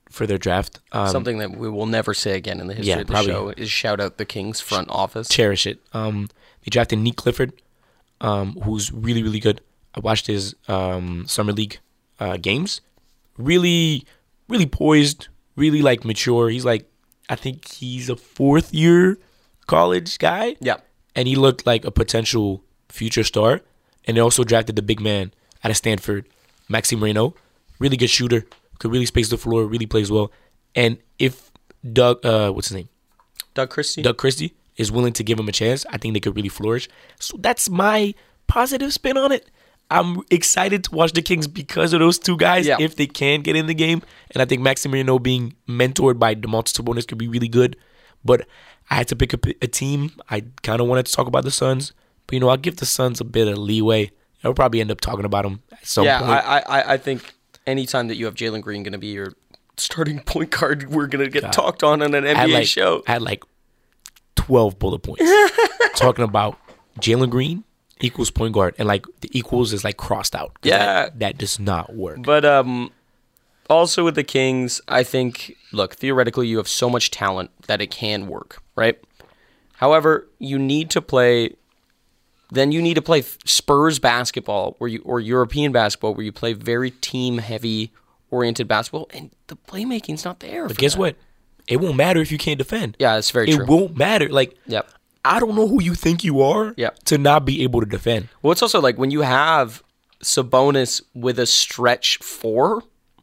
for their draft. Um, Something that we will never say again in the history yeah, of the probably. show is shout out the Kings front office. Cherish it. Um, they drafted Nick Clifford, um, who's really, really good. I watched his um, summer league uh, games. Really, really poised. Really like mature. He's like, I think he's a fourth year college guy. Yeah. And he looked like a potential future star. And they also drafted the big man out of Stanford, Maxime Reynaud. Really good shooter. Could really space the floor. Really plays well. And if Doug, uh, what's his name? Doug Christie. Doug Christie is willing to give him a chance, I think they could really flourish. So that's my positive spin on it. I'm excited to watch the Kings because of those two guys, Yeah. if they can get in the game. And I think Maxime Reynaud being mentored by Domantas Sabonis could be really good. But I had to pick a, a team. I kind of wanted to talk about the Suns. But, you know, I'll give the Suns a bit of leeway. I'll probably end up talking about them at some yeah, point. I, I, I think anytime that you have Jalen Green going to be your starting point guard, we're going to get God. talked on on an I N had B A like, show. I had like twelve bullet points talking about Jalen Green equals point guard. And, like, the equals is, like, crossed out. 'Cause Yeah. That, that does not work. But um, also with the Kings, I think, look, theoretically, you have so much talent that it can work, right? However, you need to play, then you need to play Spurs basketball where you or European basketball where you play very team-heavy oriented basketball, and the playmaking's not there. But for guess that. what? It won't matter if you can't defend. Yeah, that's very it true. won't matter. Like, Yep. I don't know who you think you are Yep. to not be able to defend. Well, it's also like when you have Sabonis with a stretch four,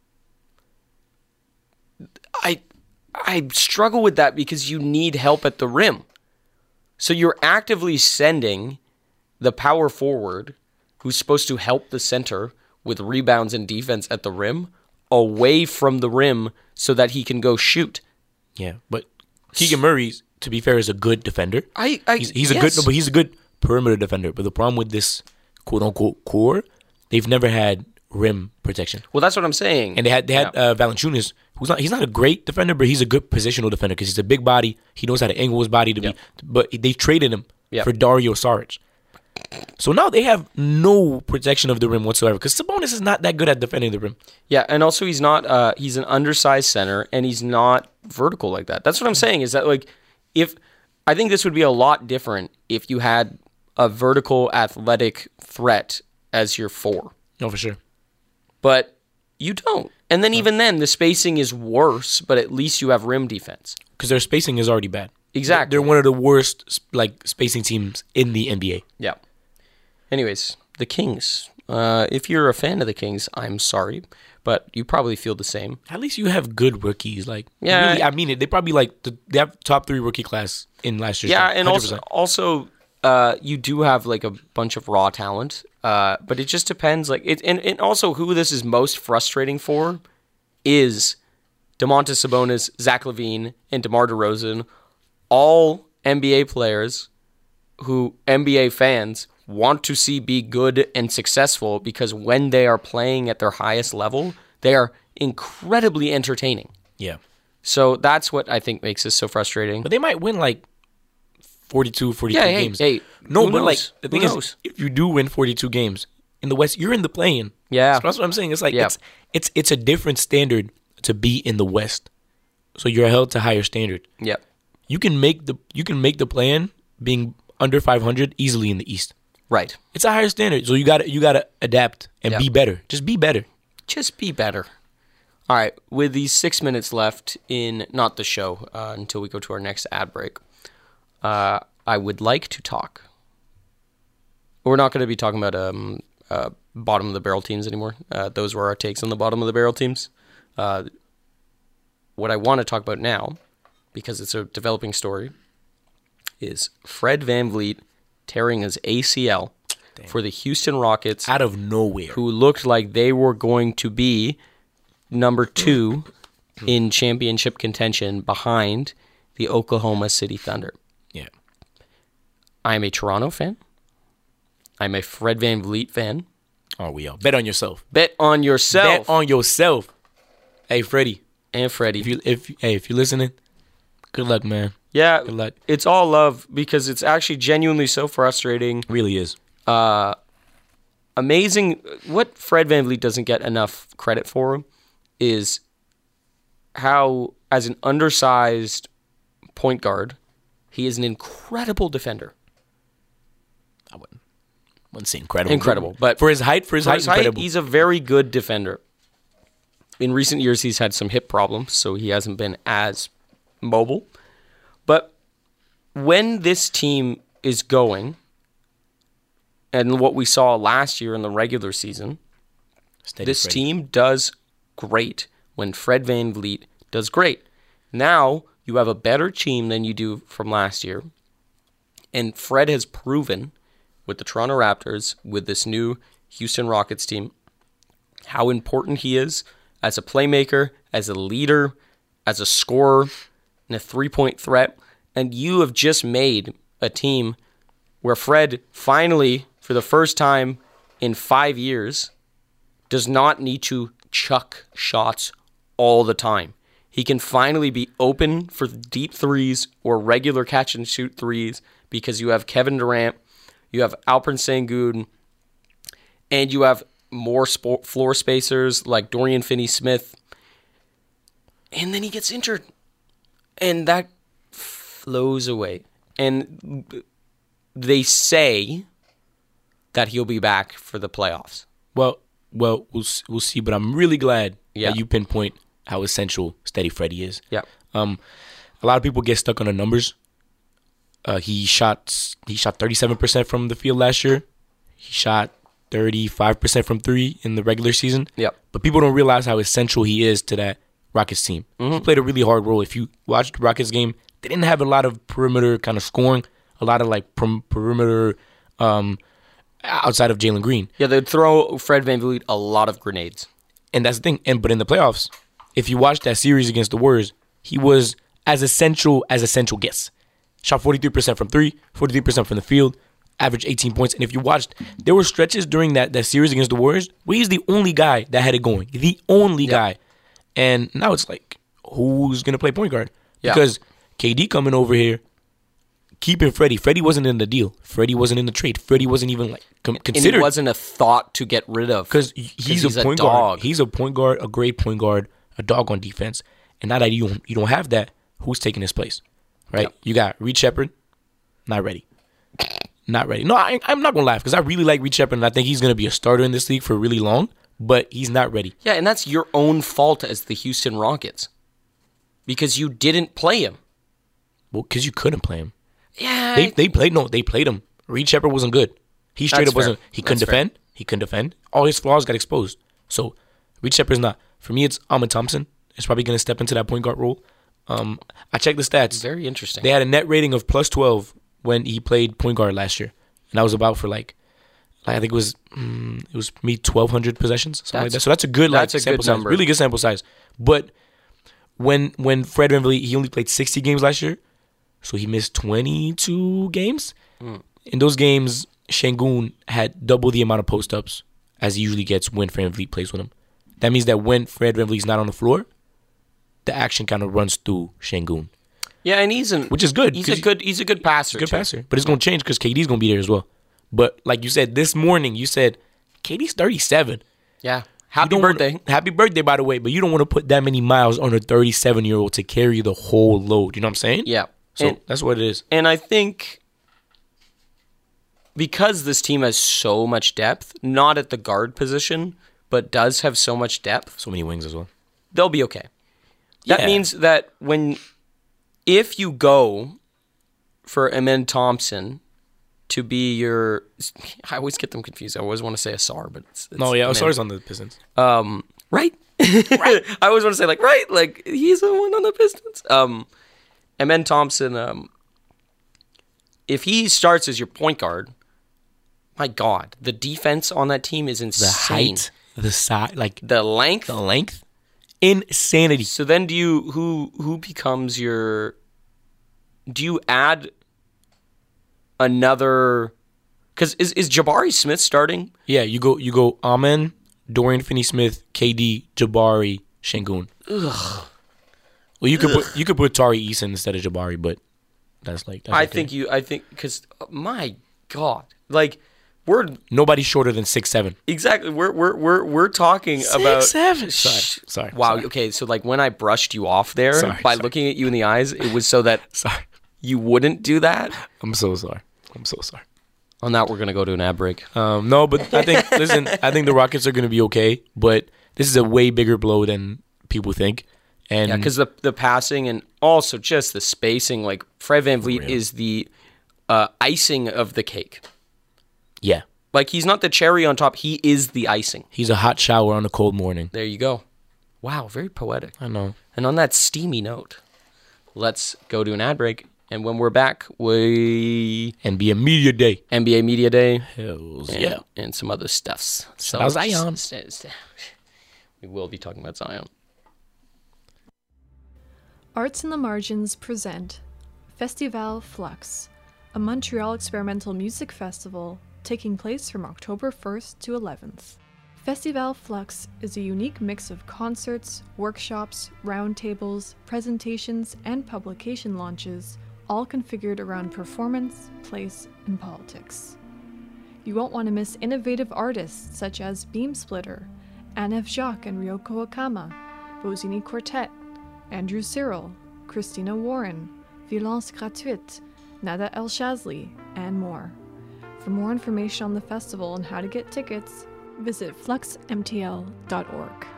I I struggle with that because you need help at the rim. So you're actively sending the power forward, who's supposed to help the center with rebounds and defense at the rim, away from the rim so that he can go shoot. Yeah, but Keegan Murray, to be fair, is a good defender. I, I he's, he's a yes. good, no, but he's a good perimeter defender. But the problem with this quote unquote core, they've never had rim protection. Well, that's what I'm saying. And they had they had Yeah. uh, Valanciunas, who's not he's not a great defender, but he's a good positional defender because he's a big body. He knows how to angle his body to Yep. be. But they traded him Yep. for Dario Saric. So now they have no protection of the rim whatsoever because Sabonis is not that good at defending the rim. Yeah, and also he's not uh he's an undersized center and he's not vertical like that. That's what I'm saying is that like if I think this would be a lot different if you had a vertical athletic threat as your four. No, for sure. But you don't. And then even then the spacing is worse, but at least you have rim defense. Because their spacing is already bad. Exactly. They're one of the worst like spacing teams in the N B A. Yeah. Anyways, the Kings. Uh, if you're a fan of the Kings, I'm sorry, but you probably feel the same. At least you have good rookies. Like, Yeah. really, I mean it. They probably like the, they have top three rookie class in last year's. Yeah, draft, and one also hundred percent. also uh, you do have like a bunch of raw talent, uh, but it just depends. Like it, and, and also who this is most frustrating for is Domantas Sabonis, Zach LaVine, and DeMar DeRozan, all N B A players who N B A fans want to see be good and successful because when they are playing at their highest level, they are incredibly entertaining. Yeah, So that's what I think makes this so frustrating. but they might win like forty-two, forty-two Yeah, hey, games. hey, no, who but like knows? the Who thing knows? is, if you do win forty-two games in the West, you're in the play-in. Yeah. So that's what I'm saying. It's like Yeah. it's it's it's a different standard to be in the West. So you're held to higher standard. Yep. You can make the you can make the plan being under five hundred easily in the East. Right. It's a higher standard, so you got to you got to adapt and Yep. be better. Just be better. Just be better. All right. With these six minutes left in not the show uh, until we go to our next ad break, uh, I would like to talk. We're not going to be talking about um, uh, bottom of the barrel teams anymore. Uh, those were our takes on the bottom of the barrel teams. Uh, what I want to talk about now, because it's a developing story, is Fred VanVleet tearing his A C L for the Houston Rockets Out of nowhere. who looked like they were going to be number two in championship contention behind the Oklahoma City Thunder. Yeah. I'm a Toronto fan. I'm a Fred VanVleet fan. Oh, we all bet on yourself. Bet on yourself. Bet on yourself. Hey, Freddie. and Freddie. If you if hey if you're listening, good luck, man. Yeah, Good luck. it's all love because it's actually genuinely so frustrating. Really is. Uh, amazing. What Fred VanVleet doesn't get enough credit for is how, as an undersized point guard, he is an incredible defender. I wouldn't, wouldn't say incredible. Incredible, but for his height, for his for height, his height, incredible. he's a very good defender. In recent years, he's had some hip problems, so he hasn't been as mobile. But when this team is going, and what we saw last year in the regular season, Steady this Fred. team does great when Fred VanVleet does great. Now you have a better team than you do from last year. And Fred has proven with the Toronto Raptors, with this new Houston Rockets team, how important he is as a playmaker, as a leader, as a scorer, and a three-point threat. And you have just made a team where Fred finally, for the first time in five years, does not need to chuck shots all the time. He can finally be open for deep threes or regular catch-and-shoot threes because you have Kevin Durant, you have Alperen Sengun, and you have more sp- floor spacers like Dorian Finney-Smith. And then he gets injured. And that flows away. And they say that he'll be back for the playoffs. Well, well, we'll we'll see. But I'm really glad yeah. that you pinpoint how essential Steady Freddy is. Yeah. Um, a lot of people get stuck on the numbers. Uh, he shot he shot thirty-seven percent from the field last year. He shot thirty-five percent from three in the regular season. Yep. But people don't realize how essential he is to that Rockets team. Mm-hmm. He played a really hard role. If you watched the Rockets game, they didn't have a lot of perimeter kind of scoring, a lot of like per- perimeter um, outside of Jalen Green. Yeah, they'd throw Fred VanVleet a lot of grenades. And that's the thing. And but in the playoffs, if you watch that series against the Warriors, he was as essential as essential gets. Shot forty-three percent from three, forty-three percent from the field, averaged eighteen points. And if you watched, there were stretches during that, that series against the Warriors where he's the only guy that had it going. The only yep. guy. And now it's like, who's going to play point guard? Yeah. Because K D coming over here, keeping Freddie. Freddie wasn't in the deal. Freddie wasn't in the trade. Freddie wasn't even like com- considered. And he wasn't a thought to get rid of. Because he's, he's a point a guard. He's a point guard, a great point guard, a dog on defense. And now that you don't, you don't have that, who's taking his place? Right? Yep. You got Reed Sheppard, not ready. Not ready. No, I, I'm not going to laugh because I really like Reed Sheppard and I think he's going to be a starter in this league for really long, but he's not ready. Yeah, and that's your own fault as the Houston Rockets because you didn't play him. Well, because you couldn't play him. Yeah. They they played, no, they played him. Reed Sheppard wasn't good. He straight that's up wasn't. Fair. He couldn't that's defend. Fair. He couldn't defend. All his flaws got exposed. So Reed Sheppard's not. For me, it's Ahmed Thompson. It's probably going to step into that point guard role. Um, I checked the stats. Very interesting. They had a net rating of plus twelve when he played point guard last year, and that was about for like, like I think it was mm, it was me twelve hundred possessions, something that's, like that. So that's a good like that's a sample good size, number. really good sample size. But when when Fred VanVleet, he only played sixty games last year, so he missed twenty-two games. Mm. In those games, Sengun had double the amount of post ups as he usually gets when Fred VanVleet plays with him. That means that when Fred VanVleet's not on the floor, the action kind of runs through Sengun. Yeah, and he's an, which is good. He's a good he's a good passer. He's a good too. passer, but it's gonna change because K D's gonna be there as well. But like you said this morning, you said K D's thirty-seven. Yeah, happy birthday! Wanna, happy birthday, by the way. But you don't want to put that many miles on a thirty-seven year old to carry the whole load. You know what I'm saying? Yeah. So and, that's what it is. And I think because this team has so much depth, not at the guard position, but does have so much depth, so many wings as well, they'll be okay. That yeah. means that when, if you go for Amen Thompson to be your, I always get them confused. I always want to say Asar, but it's, it's no, yeah, Amen. Asar's on the Pistons. Um, right, right. I always want to say like right, like he's the one on the Pistons. Um, Amen Thompson. Um, if he starts as your point guard, my God, the defense on that team is insane. The height, the size, like the length, the length. Insanity. So then do you who who becomes your do you add another cuz is is Jabari Smith starting? Yeah, you go you go Amen, Dorian Finney-Smith, K D, Jabari, Sengun. Ugh. Well, you could Ugh. put you could put Tari Eason instead of Jabari, but that's like that's I okay. think you I think cuz uh, my God. Like We're Nobody shorter than six seven. exactly. We're we're we're we're talking Six about seven. Shh. Sorry, sorry. Wow. sorry. Okay. So like when I brushed you off there Sorry, by sorry. looking at you in the eyes, it was so that Sorry. you wouldn't do that. I'm so sorry. I'm so sorry. On that, we're gonna go to an ad break. Um, no, but I think listen, I think the Rockets are going to be okay, but this is a way bigger blow than people think. And Yeah, because the the passing and also just the spacing, like Fred VanVleet real. is the uh, icing of the cake. yeah, Like he's not the cherry on top; he is the icing. he's a hot shower on a cold morning. There you go. Wow, very poetic. I know. And on that steamy note, let's go to an ad break. And when we're back, we N B A Media Day. N B A Media Day Hells and, yeah. and some other stuffs. So out Zion. s- s- s- we will be talking about Zion. Arts in the Margins present Festival Flux, a Montreal experimental music festival taking place from October first to eleventh. Festival Flux is a unique mix of concerts, workshops, roundtables, presentations, and publication launches, all configured around performance, place, and politics. You won't want to miss innovative artists such as Beam Splitter, Anef Jacques and Ryoko Akama, Bozini Quartet, Andrew Cyril, Christina Warren, Violence Gratuite, Nada El Shazli, and more. For more information on the festival and how to get tickets, visit flux m t l dot org.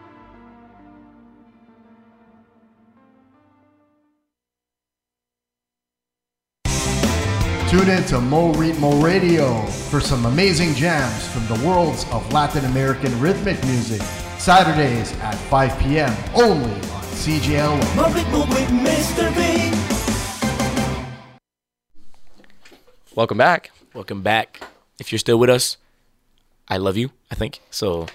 Tune in to Mo Ritmo Radio for some amazing jams from the worlds of Latin American rhythmic music. Saturdays at five p.m. only on C J L. Mo Ritmo with Mister B. Welcome back. Welcome back. If you're still with us, I love you, I think. So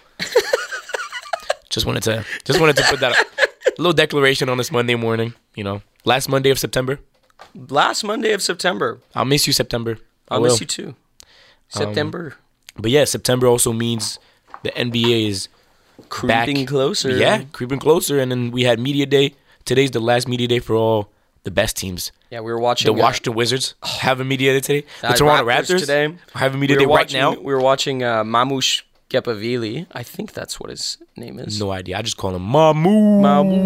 just wanted to just wanted to put that up. A little declaration on this Monday morning, you know. Last Monday of September. Last Monday of September. I'll miss you, September. I I'll will. miss you too. September. But yeah, September also means the N B A is Creeping back. closer. Yeah, creeping closer. And then we had Media Day. Today's the last Media Day for all the best teams. Yeah, we were watching The uh, Washington Wizards have a Media Day today. The uh, Toronto Raptors Raptors today have a Media we Day were right watching, now. We were watching uh, Mamouche Gepavili. I think that's what his name is. No idea. I just call him Mamu.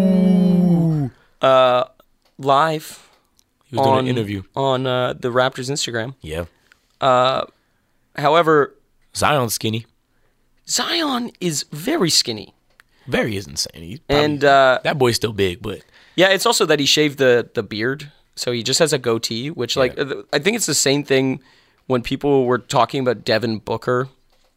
Mamu. Uh, live. He was doing on, an interview. on uh, the Raptors Instagram. Yeah. Uh, however, Zion's skinny. Zion is very skinny. Very is insane. He's probably- And uh, that boy's still big, but yeah, it's also that he shaved the, the beard. So he just has a goatee, which like uh, I think it's the same thing when people were talking about Devin Booker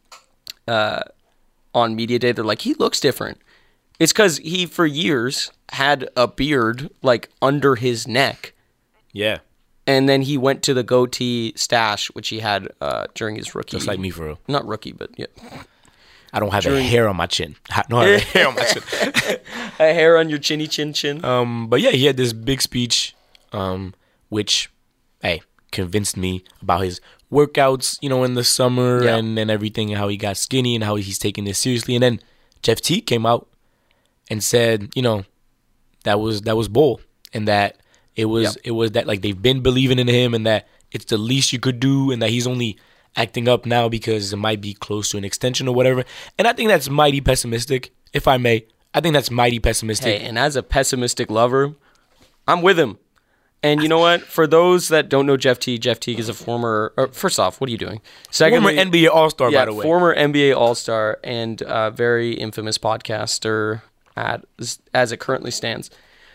uh, on Media Day. They're like, he looks different. It's because he, for years, had a beard like under his neck. yeah, And then he went to the goatee stash, which he had uh, during his rookie. just like me for real. Not rookie, but yeah. I don't have During- a hair on my chin. I don't have a hair on my chin. A hair on your chinny chin chin. Um, but yeah, he had this big speech, um, which, hey, convinced me about his workouts, you know, in the summer Yeah. and, and everything, and how he got skinny and how he's taking this seriously. And then Jeff Teague came out and said, you know, that was that was bull, and that it was Yep. it was that like they've been believing in him, and that it's the least you could do, and that he's only acting up now because it might be close to an extension or whatever. And I think that's mighty pessimistic, if I may. I think that's mighty pessimistic. Hey, and as a pessimistic lover, I'm with him. And you know what? For those that don't know Jeff Teague, Jeff Teague is a former. Or first off, what are you doing? Former N B A All-Star, yeah, by the way. former N B A All-Star and uh, very infamous podcaster at as it currently stands.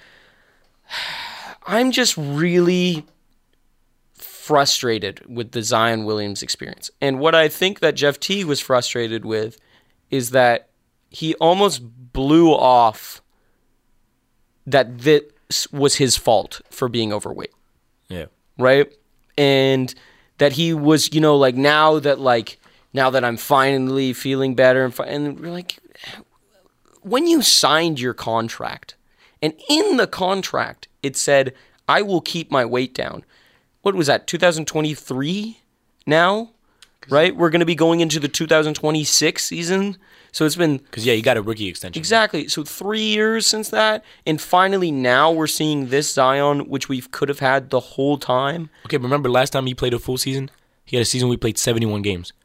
I'm just really frustrated with the Zion Williams experience. And what I think that Jeff Teague was frustrated with is that he almost blew off that this was his fault for being overweight. Yeah. Right? And that he was, you know, like now that like now that I'm finally feeling better and fi- and we're like when you signed your contract and in the contract it said I will keep my weight down. What was that? two thousand twenty-three now? Right? We're going to be going into the two thousand twenty-six season. So it's been Because, yeah, you got a rookie extension. exactly. So three years since that. And finally now we're seeing this Zion, which we could have had the whole time. Okay, remember last time he played a full season? He had a season where he played seventy-one games.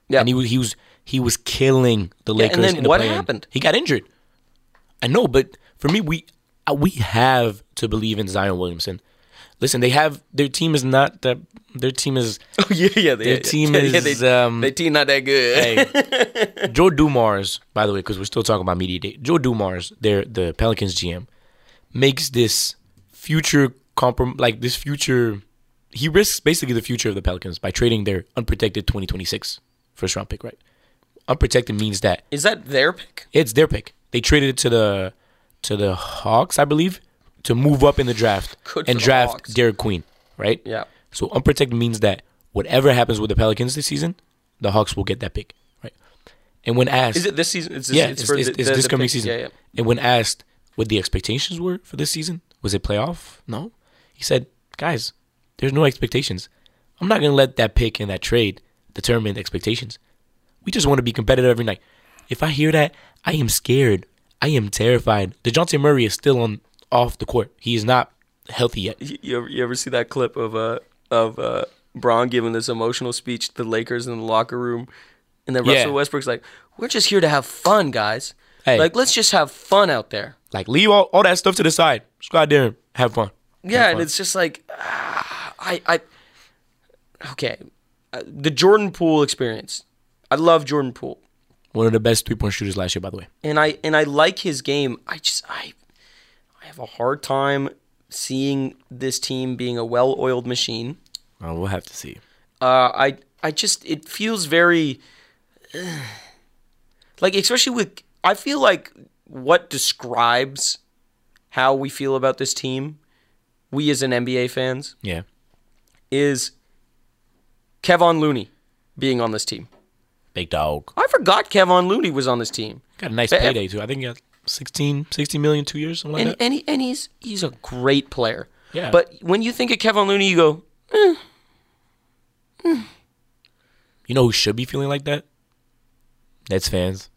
Yeah. and he was he was he was killing the Yeah, Lakers. and then in the what play-in. happened? He got injured. I know, but for me, we uh, we have to believe in Zion Williamson. Listen, they have their team is not that. Their team is. Oh yeah, yeah. They, Their yeah, team yeah, is. They, um, they team not that good. Hey, Joe Dumars, by the way, because we're still talking about media day. Joe Dumars, they're the Pelicans G M, makes this future comprom like this future. He risks basically the future of the Pelicans by trading their unprotected twenty twenty-six first round pick. Right, unprotected means that Is that their pick? it's their pick. They traded it to the to the Hawks, I believe, to move up in the draft Good and for the draft Hawks. Derek Queen. Right. Yeah. So unprotected means that whatever happens with the Pelicans this season, the Hawks will get that pick, right? And when asked, Is it this season? It's this, yeah, it's, it's, for it's, the, it's the- this the coming pick. season. Yeah, yeah. And when asked what the expectations were for this season, was it playoff? No. He said, guys, there's no expectations. I'm not gonna let that pick and that trade determine expectations. We just want to be competitive every night. If I hear that, I am scared. I am terrified. DeJounte Murray is still on off the court. He is not healthy yet. You, you ever you ever see that clip of uh of uh Braun giving this emotional speech to the Lakers in the locker room, and then Yeah. Russell Westbrook's like, "We're just here to have fun, guys. Hey. Like, let's just have fun out there." Like, leave all, all that stuff to the side. Just go out there and have fun. Yeah, Have and fun. it's just like, ah, I, I, okay, uh, the Jordan Poole experience. I love Jordan Poole, One of the best three-point shooters last year, by the way. and I and I like his game. I just I, I have a hard time seeing this team being a well-oiled machine. Oh, we'll have to see. Uh, I I just it feels very, uh, like especially with I feel like what describes how we feel about this team, we as an N B A fans, Yeah. is Kevon Looney being on this team. Big dog. I forgot Kevon Looney was on this team. Got a nice But- payday, too. I think he got sixteen, sixteen million two years, something like And that. and, he, and he's he's a great player. Yeah. But when you think of Kevon Looney, you go, You know who should be feeling like that? Nets fans.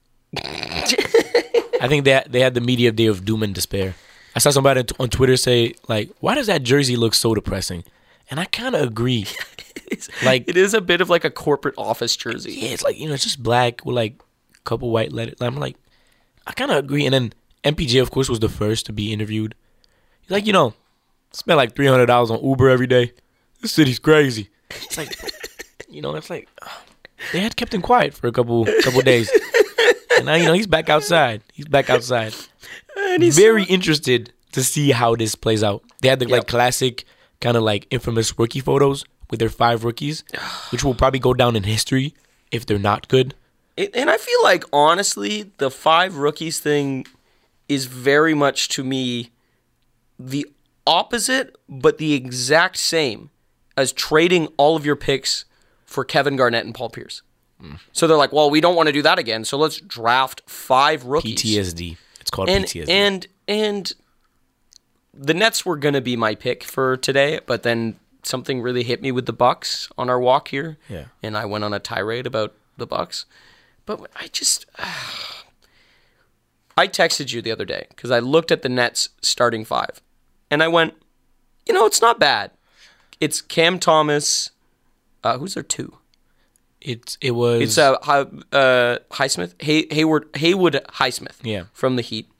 I think they they had the media day of doom and despair. I saw somebody on Twitter say, like, why does that jersey look so depressing? And I kind of agree. Like, it is a bit of like a corporate office jersey. yeah, it's like, you know, it's just black with like a couple white letters. I'm like, I kind of agree. And then M P J, of course, was the first to be interviewed. He's like, you know, spend like three hundred dollars on Uber every day. This city's crazy. It's like, you know, it's like, they had kept him quiet for a couple couple days. And now, you know, he's back outside. He's back outside. And he's Very interested to see how this plays out. They had the like Yep. classic kind of like infamous rookie photos with their five rookies, which will probably go down in history if they're not good. It, and I feel like, honestly, the five rookies thing is very much, to me, the opposite, but the exact same as trading all of your picks for Kevin Garnett and Paul Pierce. So they're like, well, we don't want to do that again, so let's draft five rookies. P T S D. It's called and, P T S D. And, and the Nets were going to be my pick for today, but then something really hit me with the Bucks on our walk here. Yeah. And I went on a tirade about the Bucks. But I just... I texted you the other day because I looked at the Nets starting five. And I went, you know, it's not bad. It's Cam Thomas. Uh, who's their two? It it was It's uh, Hi, uh, Highsmith. Hay, Hayward, Haywood Highsmith. Yeah. From the Heat.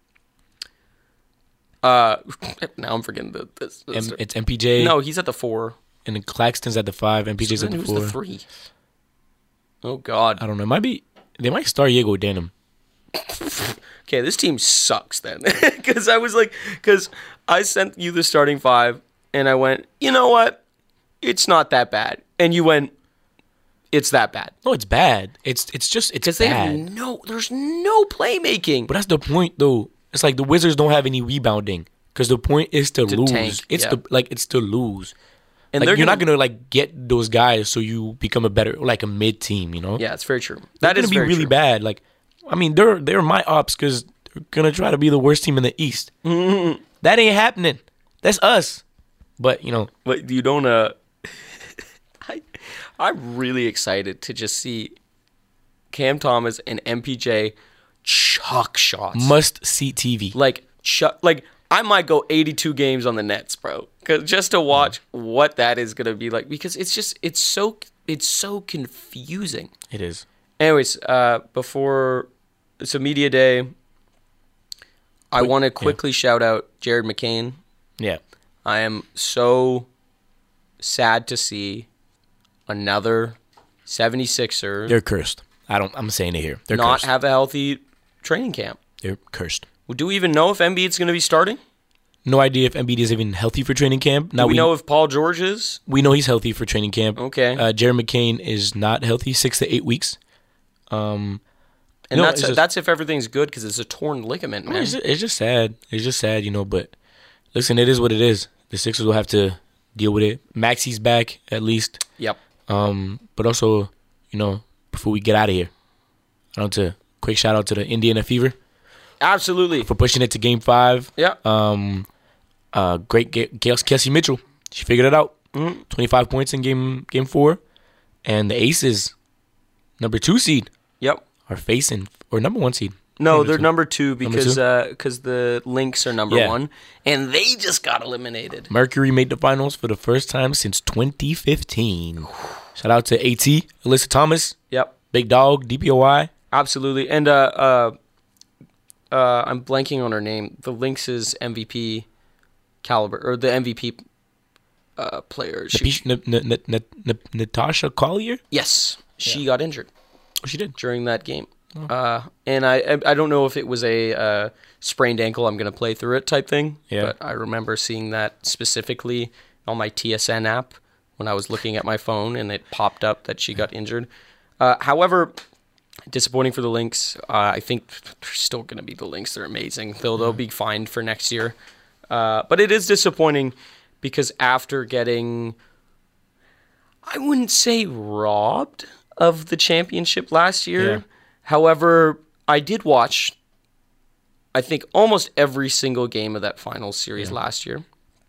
Uh, now I'm forgetting the. This, this M, it's M P J. no, he's at the four. And then Claxton's at the five. M P J's So at then the who's four. the three? Oh God. I don't know. It might be. They might start Diego Denim. Okay, this team sucks then. Because I was like, because I sent you the starting five, and I went, you know what? It's not that bad. And you went, it's that bad. No, it's bad. It's it's just it's Because they bad. have no, there's no playmaking. But that's the point, though. It's like the Wizards don't have any rebounding because the point is to, To lose. tank, it's yeah. to like it's to lose. And Like, they're you're not gonna- gonna like get those guys so you become a better like a mid team. You know. Yeah, it's very true. They're That is gonna be very really true. bad. Like, I mean, they're they're my ops because they're gonna try to be the worst team in the East. Mm-hmm. That ain't happening. That's us. But you know, But you don't. Uh, I, I'm really excited to just see Cam Thomas and M P J chuck shots. must see T V. like chuck. Like I might go eighty-two games on the Nets, bro, 'cause just to watch what that is gonna be like. Because it's just it's so it's so confusing. It is. Anyways, uh, before it's a media day, I want to quickly yeah. shout out Jared McCain. Yeah. I am so sad to see another seventy-sixer. They're cursed. I don't. I'm saying it here. They're not cursed. have a healthy training camp. They're cursed. Do we even know if Embiid's going to be starting? No idea if Embiid is even healthy for training camp. Now Do we, we know if Paul George is? We know he's healthy for training camp. Okay. Uh, Jared McCain is not healthy, six to eight weeks. Um, and no, that's just, that's if everything's good because it's a torn ligament, man. It's just, it's just sad. It's just sad, you know. But listen, it is what it is. The Sixers will have to deal with it. Maxi's back at least. Yep. Um, but also, you know, before we get out of here, I want to quick shout out to the Indiana Fever. Absolutely. For pushing it to Game Five. Yeah. Um, uh, great Gail Kelsey Mitchell. She figured it out. Mm-hmm. twenty-five points in game Game Four, and the Aces, number two seed. Yep. Are facing or number one seed. No, number they're two. number two because because two? uh, the Lynx are number Yeah. one, and they just got eliminated. Mercury made the finals for the first time since twenty fifteen. Shout out to AT, Alyssa Thomas. Yep. Big Dog, D P O I. Absolutely, and uh, uh, uh, I'm blanking on her name. The Lynx's M V P caliber or the M V P uh, player. She, N- N- N- N- N- Natasha Collier. yes, she Yeah. got injured. Oh, she did during that game. Oh. Uh, and I I don't know if it was a uh, sprained ankle, I'm going to play through it type thing. Yeah. But I remember seeing that specifically on my T S N app when I was looking at my phone and it popped up that she got injured. Uh, however, disappointing for the Lynx. Uh, I think they're still going to be the Lynx. They're amazing. They'll, they'll be fine for next year. Uh, but it is disappointing because after getting, I wouldn't say robbed of the championship last year. Yeah. However, I did watch, I think, almost every single game of that finals series Yeah. last year.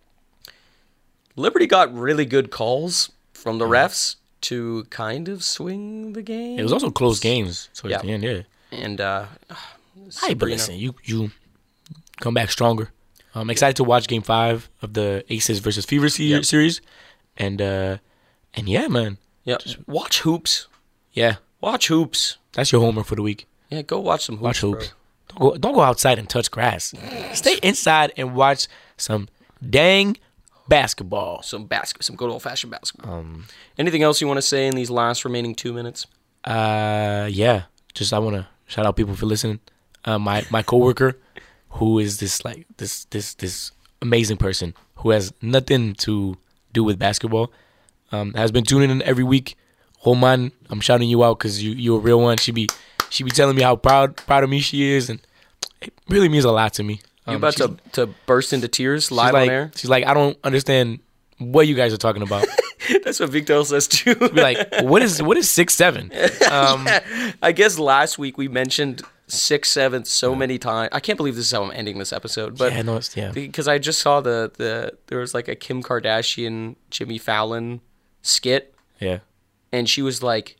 Liberty got really good calls from the refs to kind of swing the game. It was also close games towards Yeah. the end, yeah. And, uh, Hey, but listen, you you come back stronger. I'm excited to watch Game Five of the Aces versus Fever se- Yep. series, and uh, and yeah, man, yeah, watch hoops. yeah, Watch hoops. that's your homework for the week. Yeah, go watch some hoops. Watch hoops. Bro. Don't go, don't go outside and touch grass. Stay inside and watch some dang basketball. Some basket, some good old fashioned basketball. Um, Anything else you want to say in these last remaining two minutes? uh, yeah, just I want to shout out people for listening. Uh, my my coworker, who is this like this this this amazing person who has nothing to do with basketball, um, has been tuning in every week. Roman, I'm shouting you out because you you're a real one. She be she be telling me how proud proud of me she is, and it really means a lot to me. You Um, about she's- to, to burst into tears she's live like, on air? She's like, I don't understand what you guys are talking about. That's what Victor says too. Be like, what is what is six seven? Um, Yeah. I guess last week we mentioned six sevenths so many times. I can't believe this is how I'm ending this episode, but yeah, no, it's, yeah. because I just saw the the there was like a Kim Kardashian Jimmy Fallon skit, Yeah. and she was like,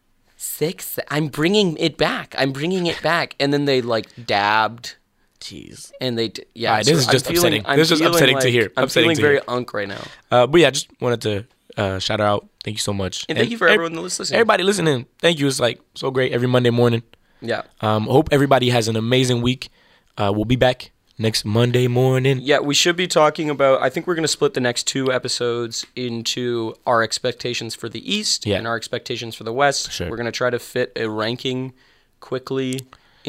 six. I'm bringing it back. I'm bringing it back, and then they like dabbed. Jeez. And they, d- yeah. All right, this so is I'm just feeling- upsetting. I'm This is just feeling upsetting to like- hear. I'm Upsetting feeling to very hear. unk right now. Uh, but yeah, just wanted to uh, shout her out. Thank you so much. And thank you for ev- everyone that's listening. Everybody listening, thank you. It's like so great every Monday morning. Yeah. Um, hope everybody has an amazing week. Uh, we'll be back next Monday morning. Yeah, we should be talking about, I think we're going to split the next two episodes into our expectations for the East Yeah. and our expectations for the West. Sure. We're going to try to fit a ranking quickly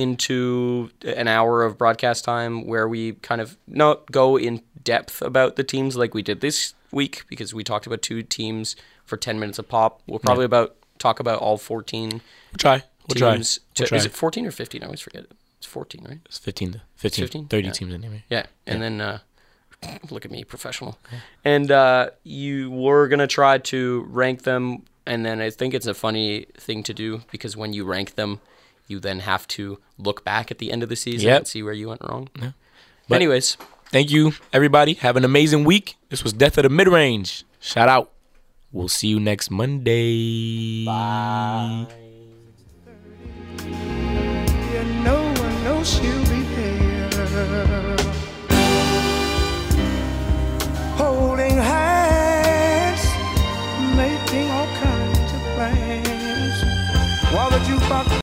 into an hour of broadcast time where we kind of not go in depth about the teams like we did this week because we talked about two teams for ten minutes a pop. We'll probably Yeah. about talk about all fourteen We'll try. We'll try. teams. We'll To, try. Is it fourteen or fifteen? I always forget it. It's fourteen, right? It's fifteen. To, fifteen, fifteen? thirty Yeah. teams anyway. Yeah, and then uh, look at me, professional. And uh, you were gonna try to rank them, and then I think it's a funny thing to do because when you rank them, you then have to look back at the end of the season Yep. and see where you went wrong. Yeah. But anyways, thank you, everybody. Have an amazing week. This was Death of the Mid-Range. Shout out. We'll see you next Monday. Bye. Yeah, no one knows you.